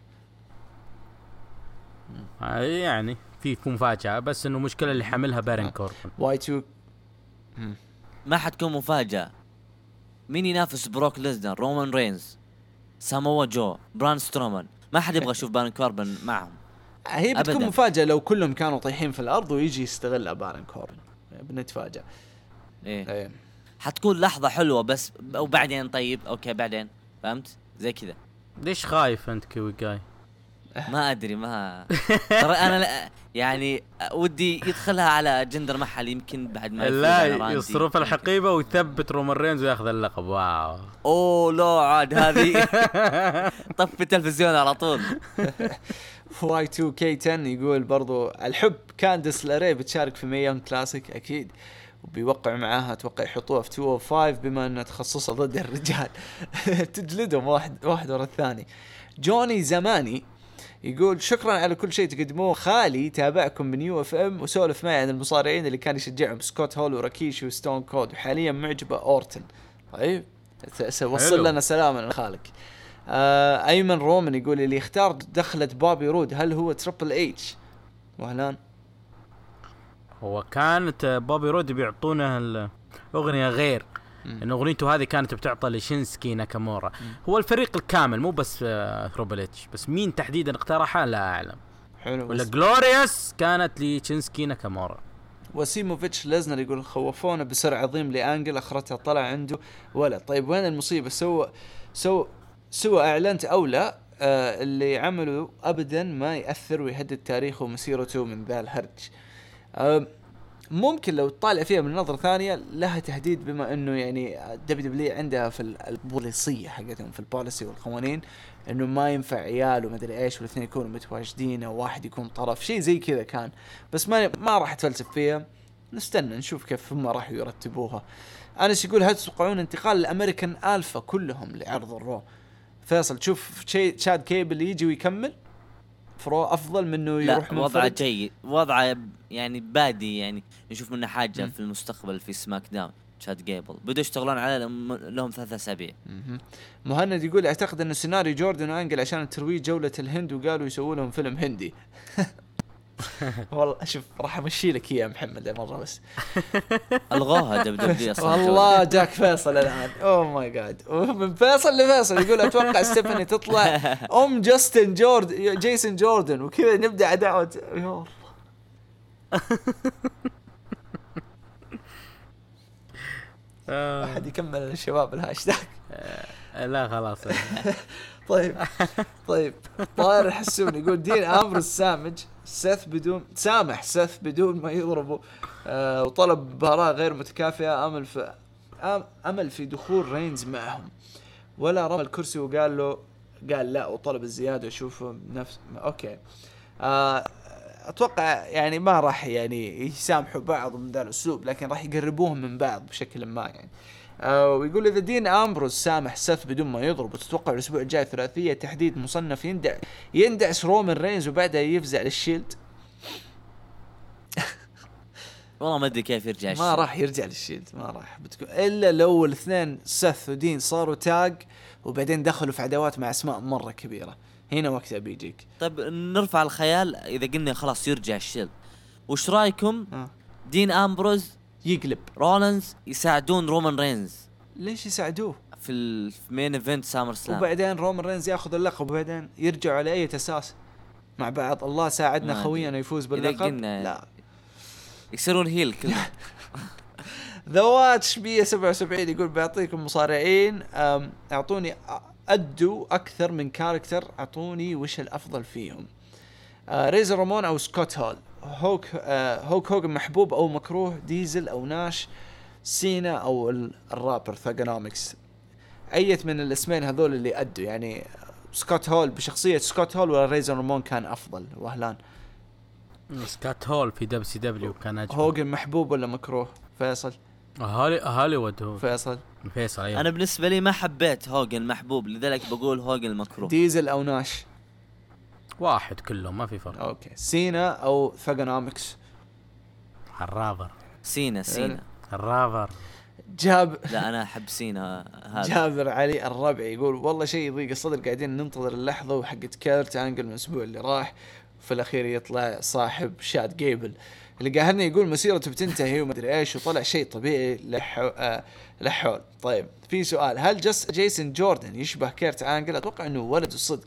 يعني في مفاجاه، بس انه مشكله اللي حاملها بارن كوربن. واي تو ما حتكون مفاجاه. مين ينافس بروك ليزنر؟ رومان رينز، ساموا جو، بران سترومان. ما حد يبغى يشوف بارن كوربن معهم. هي بتكون أبداً. مفاجاه لو كلهم كانوا طايحين في الارض ويجي يستغل بارن كوربن، بنتفاجئ. ايه ايه حتكون لحظه حلوه بس، وبعدين طيب اوكي بعدين فهمت زي كذا. ليش خايف انت كيوي جاي؟ ما ادري ما ترى انا لا يعني ودي يدخلها على جندر محل يمكن بعد ما يفوز على لا راندي. يصرف الحقيبه ويثبت رومان رينز وياخذ اللقب. واو اوه لا عاد هذه طفي التلفزيون على طول. واي تو كي عشرة يقول برضو الحب كاندس لاري بتشارك في ميون كلاسيك اكيد، وبيوقع معاها اتوقع يحطوها في مئتين وخمسة بما انها تخصصها ضد الرجال. تجلدهم واحد واحد ورا الثاني. جوني زماني يقول شكرا على كل شيء تقدموه، خالي تابعكم من يو اف ام وسولف معي عن المصارعين اللي كان يشجعهم سكوت هول وراكيشي وستون كود، وحاليا معجبه اورتن. طيب وصل لنا سلاما من خالك. آه ايمن رومان يقول اللي اختار دخلة بابي رود هل هو تريبل اتش؟ وهلان هو كانت بابي رود بيعطونه الاغنيه غير ان اغنيته هذه كانت بتعطى لشينسكي ناكامورا. هو الفريق الكامل مو بس تريبل اتش، بس مين تحديدا اقترحها لا اعلم. حلو. ولا جلوريوس كانت لشينسكي ناكامورا. وسيموفيتش ليزنر يقول خوفونا بسرعة عظيم لانجل اخرتها طلع عنده ولا. طيب وين المصيبه؟ سوى سوى سوى اعلنت او لا آه اللي عملوا ابدا ما ياثر ويهدد تاريخه ومسيرته من ذا الهرج. آه ممكن لو تطالع فيها من نظرة ثانية لها تهديد، بما انه يعني دبليو دبليو عندها في البوليسية حقتهم في البوليسي والقوانين انه ما ينفع عيال وما ادري ايش والاثنين يكونوا متواجدين او واحد يكون طرف، شيء زي كذا كان. بس ما ما راح اتفلسف فيها، نستنى نشوف كيف هم راح يرتبوها. انس يقول هل تتوقعون انتقال الامريكان الفا كلهم لعرض الرو؟ فيصل تشوف شيء شاد كيبل يجي ويكمل فرو افضل منه يروح لا وضعه جيد، وضعه يعني بادي، يعني نشوف منه حاجه م. في المستقبل في سماك داون. تشاد جيبل بدوا يشتغلون على لهم ثلاثة أسابيع. مهند يقول اعتقد انه سيناريو جوردن وانجل عشان ترويج جولة الهند وقالوا يسووا لهم فيلم هندي. والله شوف راح امشي لك اياه محمد المره بس. الغوها دبليو دبليو اصلا. والله جاك فيصل الان اوه ماي جاد ومن فيصل لفيصل يقول اتوقع ستيفاني تطلع ام جاستن جوردن جيسون جوردن وكذا نبدا عداوه. يا الله احد يكمل الشباب الهاشتاج. لا خلاص. طيب طيب طاهر الحسون يقول دين امبروز سامج سيث بدون سامح سيث بدون ما يضربه آه وطلب مباراة غير متكافئة. امل في امل في دخول رينز معهم ولا رمى الكرسي وقال له قال لا وطلب الزيادة وشوفه نفس اوكي. آه اتوقع يعني ما راح يعني يسامحوا بعض من ذا الاسلوب لكن راح يقربوهم من بعض بشكل ما يعني. آه ويقول إذا دين أمبروز سامح سيث بدون ما يضرب وتتوقع الأسبوع الجاي ثلاثية تحديد مصنف يندع يندعس رومان رينز وبعدها يفزع للشيلد. والله ما أدري كيف يرجع الشيلد. ما راح يرجع للشيلد ما راح بتكون إلا لو الاثنين سيث ودين صاروا تاج وبعدين دخلوا في عداوات مع أسماء مرة كبيرة هنا وقتها بيجيك. طيب نرفع الخيال إذا قلنا خلاص يرجع الشيلد وش رأيكم آه. دين أمبروز يقلب رولنز يساعدون رومان رينز؟ ليش يساعدوه في المين ايفنت سامر سلام وبعدين رومان رينز ياخذ اللقب وبعدين يرجعوا على اي اساس مع بعض؟ الله ساعدنا خوينا يفوز باللقب لا يكسرون هيل كله. ذا واتش مية وسبعة وسبعين يقول بيعطيكم مصارعين اعطوني ادوا اكثر من كاركتر اعطوني وش الافضل فيهم. آه ريزر رامون او سكوت هول هوك آه هوك هوجن محبوب او مكروه ديزل او ناش سينا او الرابر ثاغونومكس. ايت من الاسمين هذول اللي ادوا يعني سكوت هول بشخصية سكوت هول ولا ريزر رامون كان افضل وهلان؟ سكوت هول في دبليو سي دبليو كان اجمل. هوجن محبوب ولا مكروه فيصل؟ هولي هوليوود هو فيصل فيصل أيوة. انا بالنسبه لي ما حبيت هوجن محبوب لذلك بقول هوجن مكروه. ديزل او ناش واحد كلهم ما في فرق. اوكي سينا او ثاغونومكس؟ الرابر سينا سينا الرابر جاب لا انا احب سينا هذا. جابر علي الربع يقول والله شيء يضيق الصدر قاعدين ننتظر اللحظه وحقت كيرت انجل من الاسبوع اللي راح في الاخير يطلع صاحب شاد جيبل اللي قاهرني يقول مسيرته بتنتهي وما ادري ايش وطلع شيء طبيعي لحو... آه لحول. طيب في سؤال هل جس جيسون جوردن يشبه كيرت انجل؟ اتوقع انه ولد الصدق.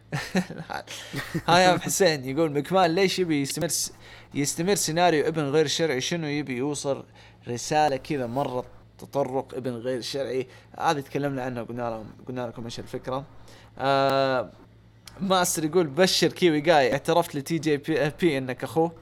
هاي ابو حسين يقول مكمال ليش يبي يستمر يستمر سيناريو ابن غير شرعي؟ شنو يبي يوصل رساله كذا مره تطرق ابن غير شرعي؟ هذا تكلمنا عنه قلنا لهم قلنا لكم ايش الفكره. آه ماستر يقول بشر كيوي جاي اعترفت لتي جي بي, بي انك اخوه.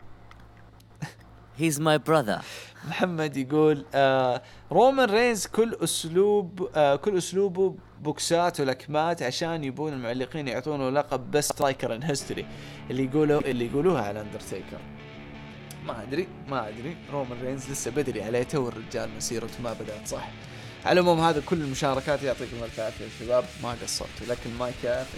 He's my brother. محمد يقول آه رومان رينز كل اسلوب آه كل اسلوبه بوكسات ولكمات عشان يبون المعلقين يعطونه لقب بس سترايكر ان هيستوري اللي يقولوا اللي يقولوها على اندرتيكر. ما ادري ما ادري رومان رينز لسه بدري عليه تو الرجال مسيرته ما بدأت صح. على العموم هذا كل المشاركات يعطيكم العافيه شباب ما قصرتوا لكن ما كافي.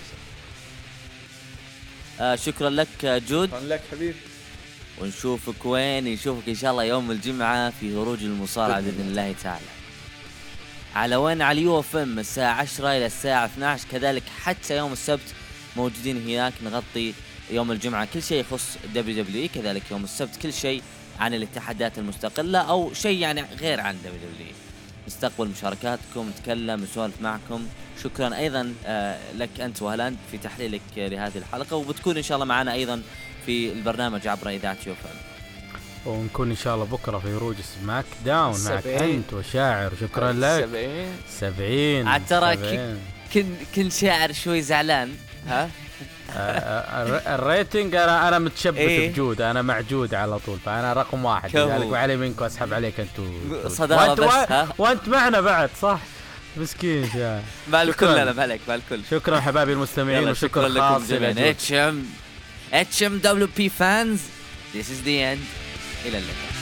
آه شكرا لك جود. شكرا لك حبيبي ونشوفك وين نشوفك ان شاء الله يوم الجمعة في هروج المصارعة بإذن الله تعالى. على وين؟ على اليو اف ام الساعة عشرة الى الساعة اثني عشر كذلك حتى يوم السبت موجودين هناك نغطي يوم الجمعة كل شيء يخص دبليو دبليو اي كذلك يوم السبت كل شيء عن الاتحادات المستقلة او شيء يعني غير عن دبليو دبليو اي. نستقبل مشاركاتكم نتكلم نسولف معكم. شكرا ايضا آه لك انت وهلاند في تحليلك لهذه الحلقة وبتكون ان شاء الله معنا ايضا في البرنامج عبر اذاعة يو اف ام ونكون ان شاء الله بكره في روج سماك داون معك انت وشاعر. شكرا لك. سبعين سبعين عاد ترى كن كن شاعر شوي زعلان ها. الريتنج انا انا متشبث إيه؟ بجود انا معجود على طول فانا رقم واحد لذلك وعلي منكم اسحب عليك انتوا صدارة بس ها وانت معنا بعد صح مسكين يا مع الكل. انا مالك مع الكل. شكرا حبايبي المستمعين وشكرا لكم جميعا. اتش ام اتش ام دبليو بي فانز. This is the end. إلى اللقاء.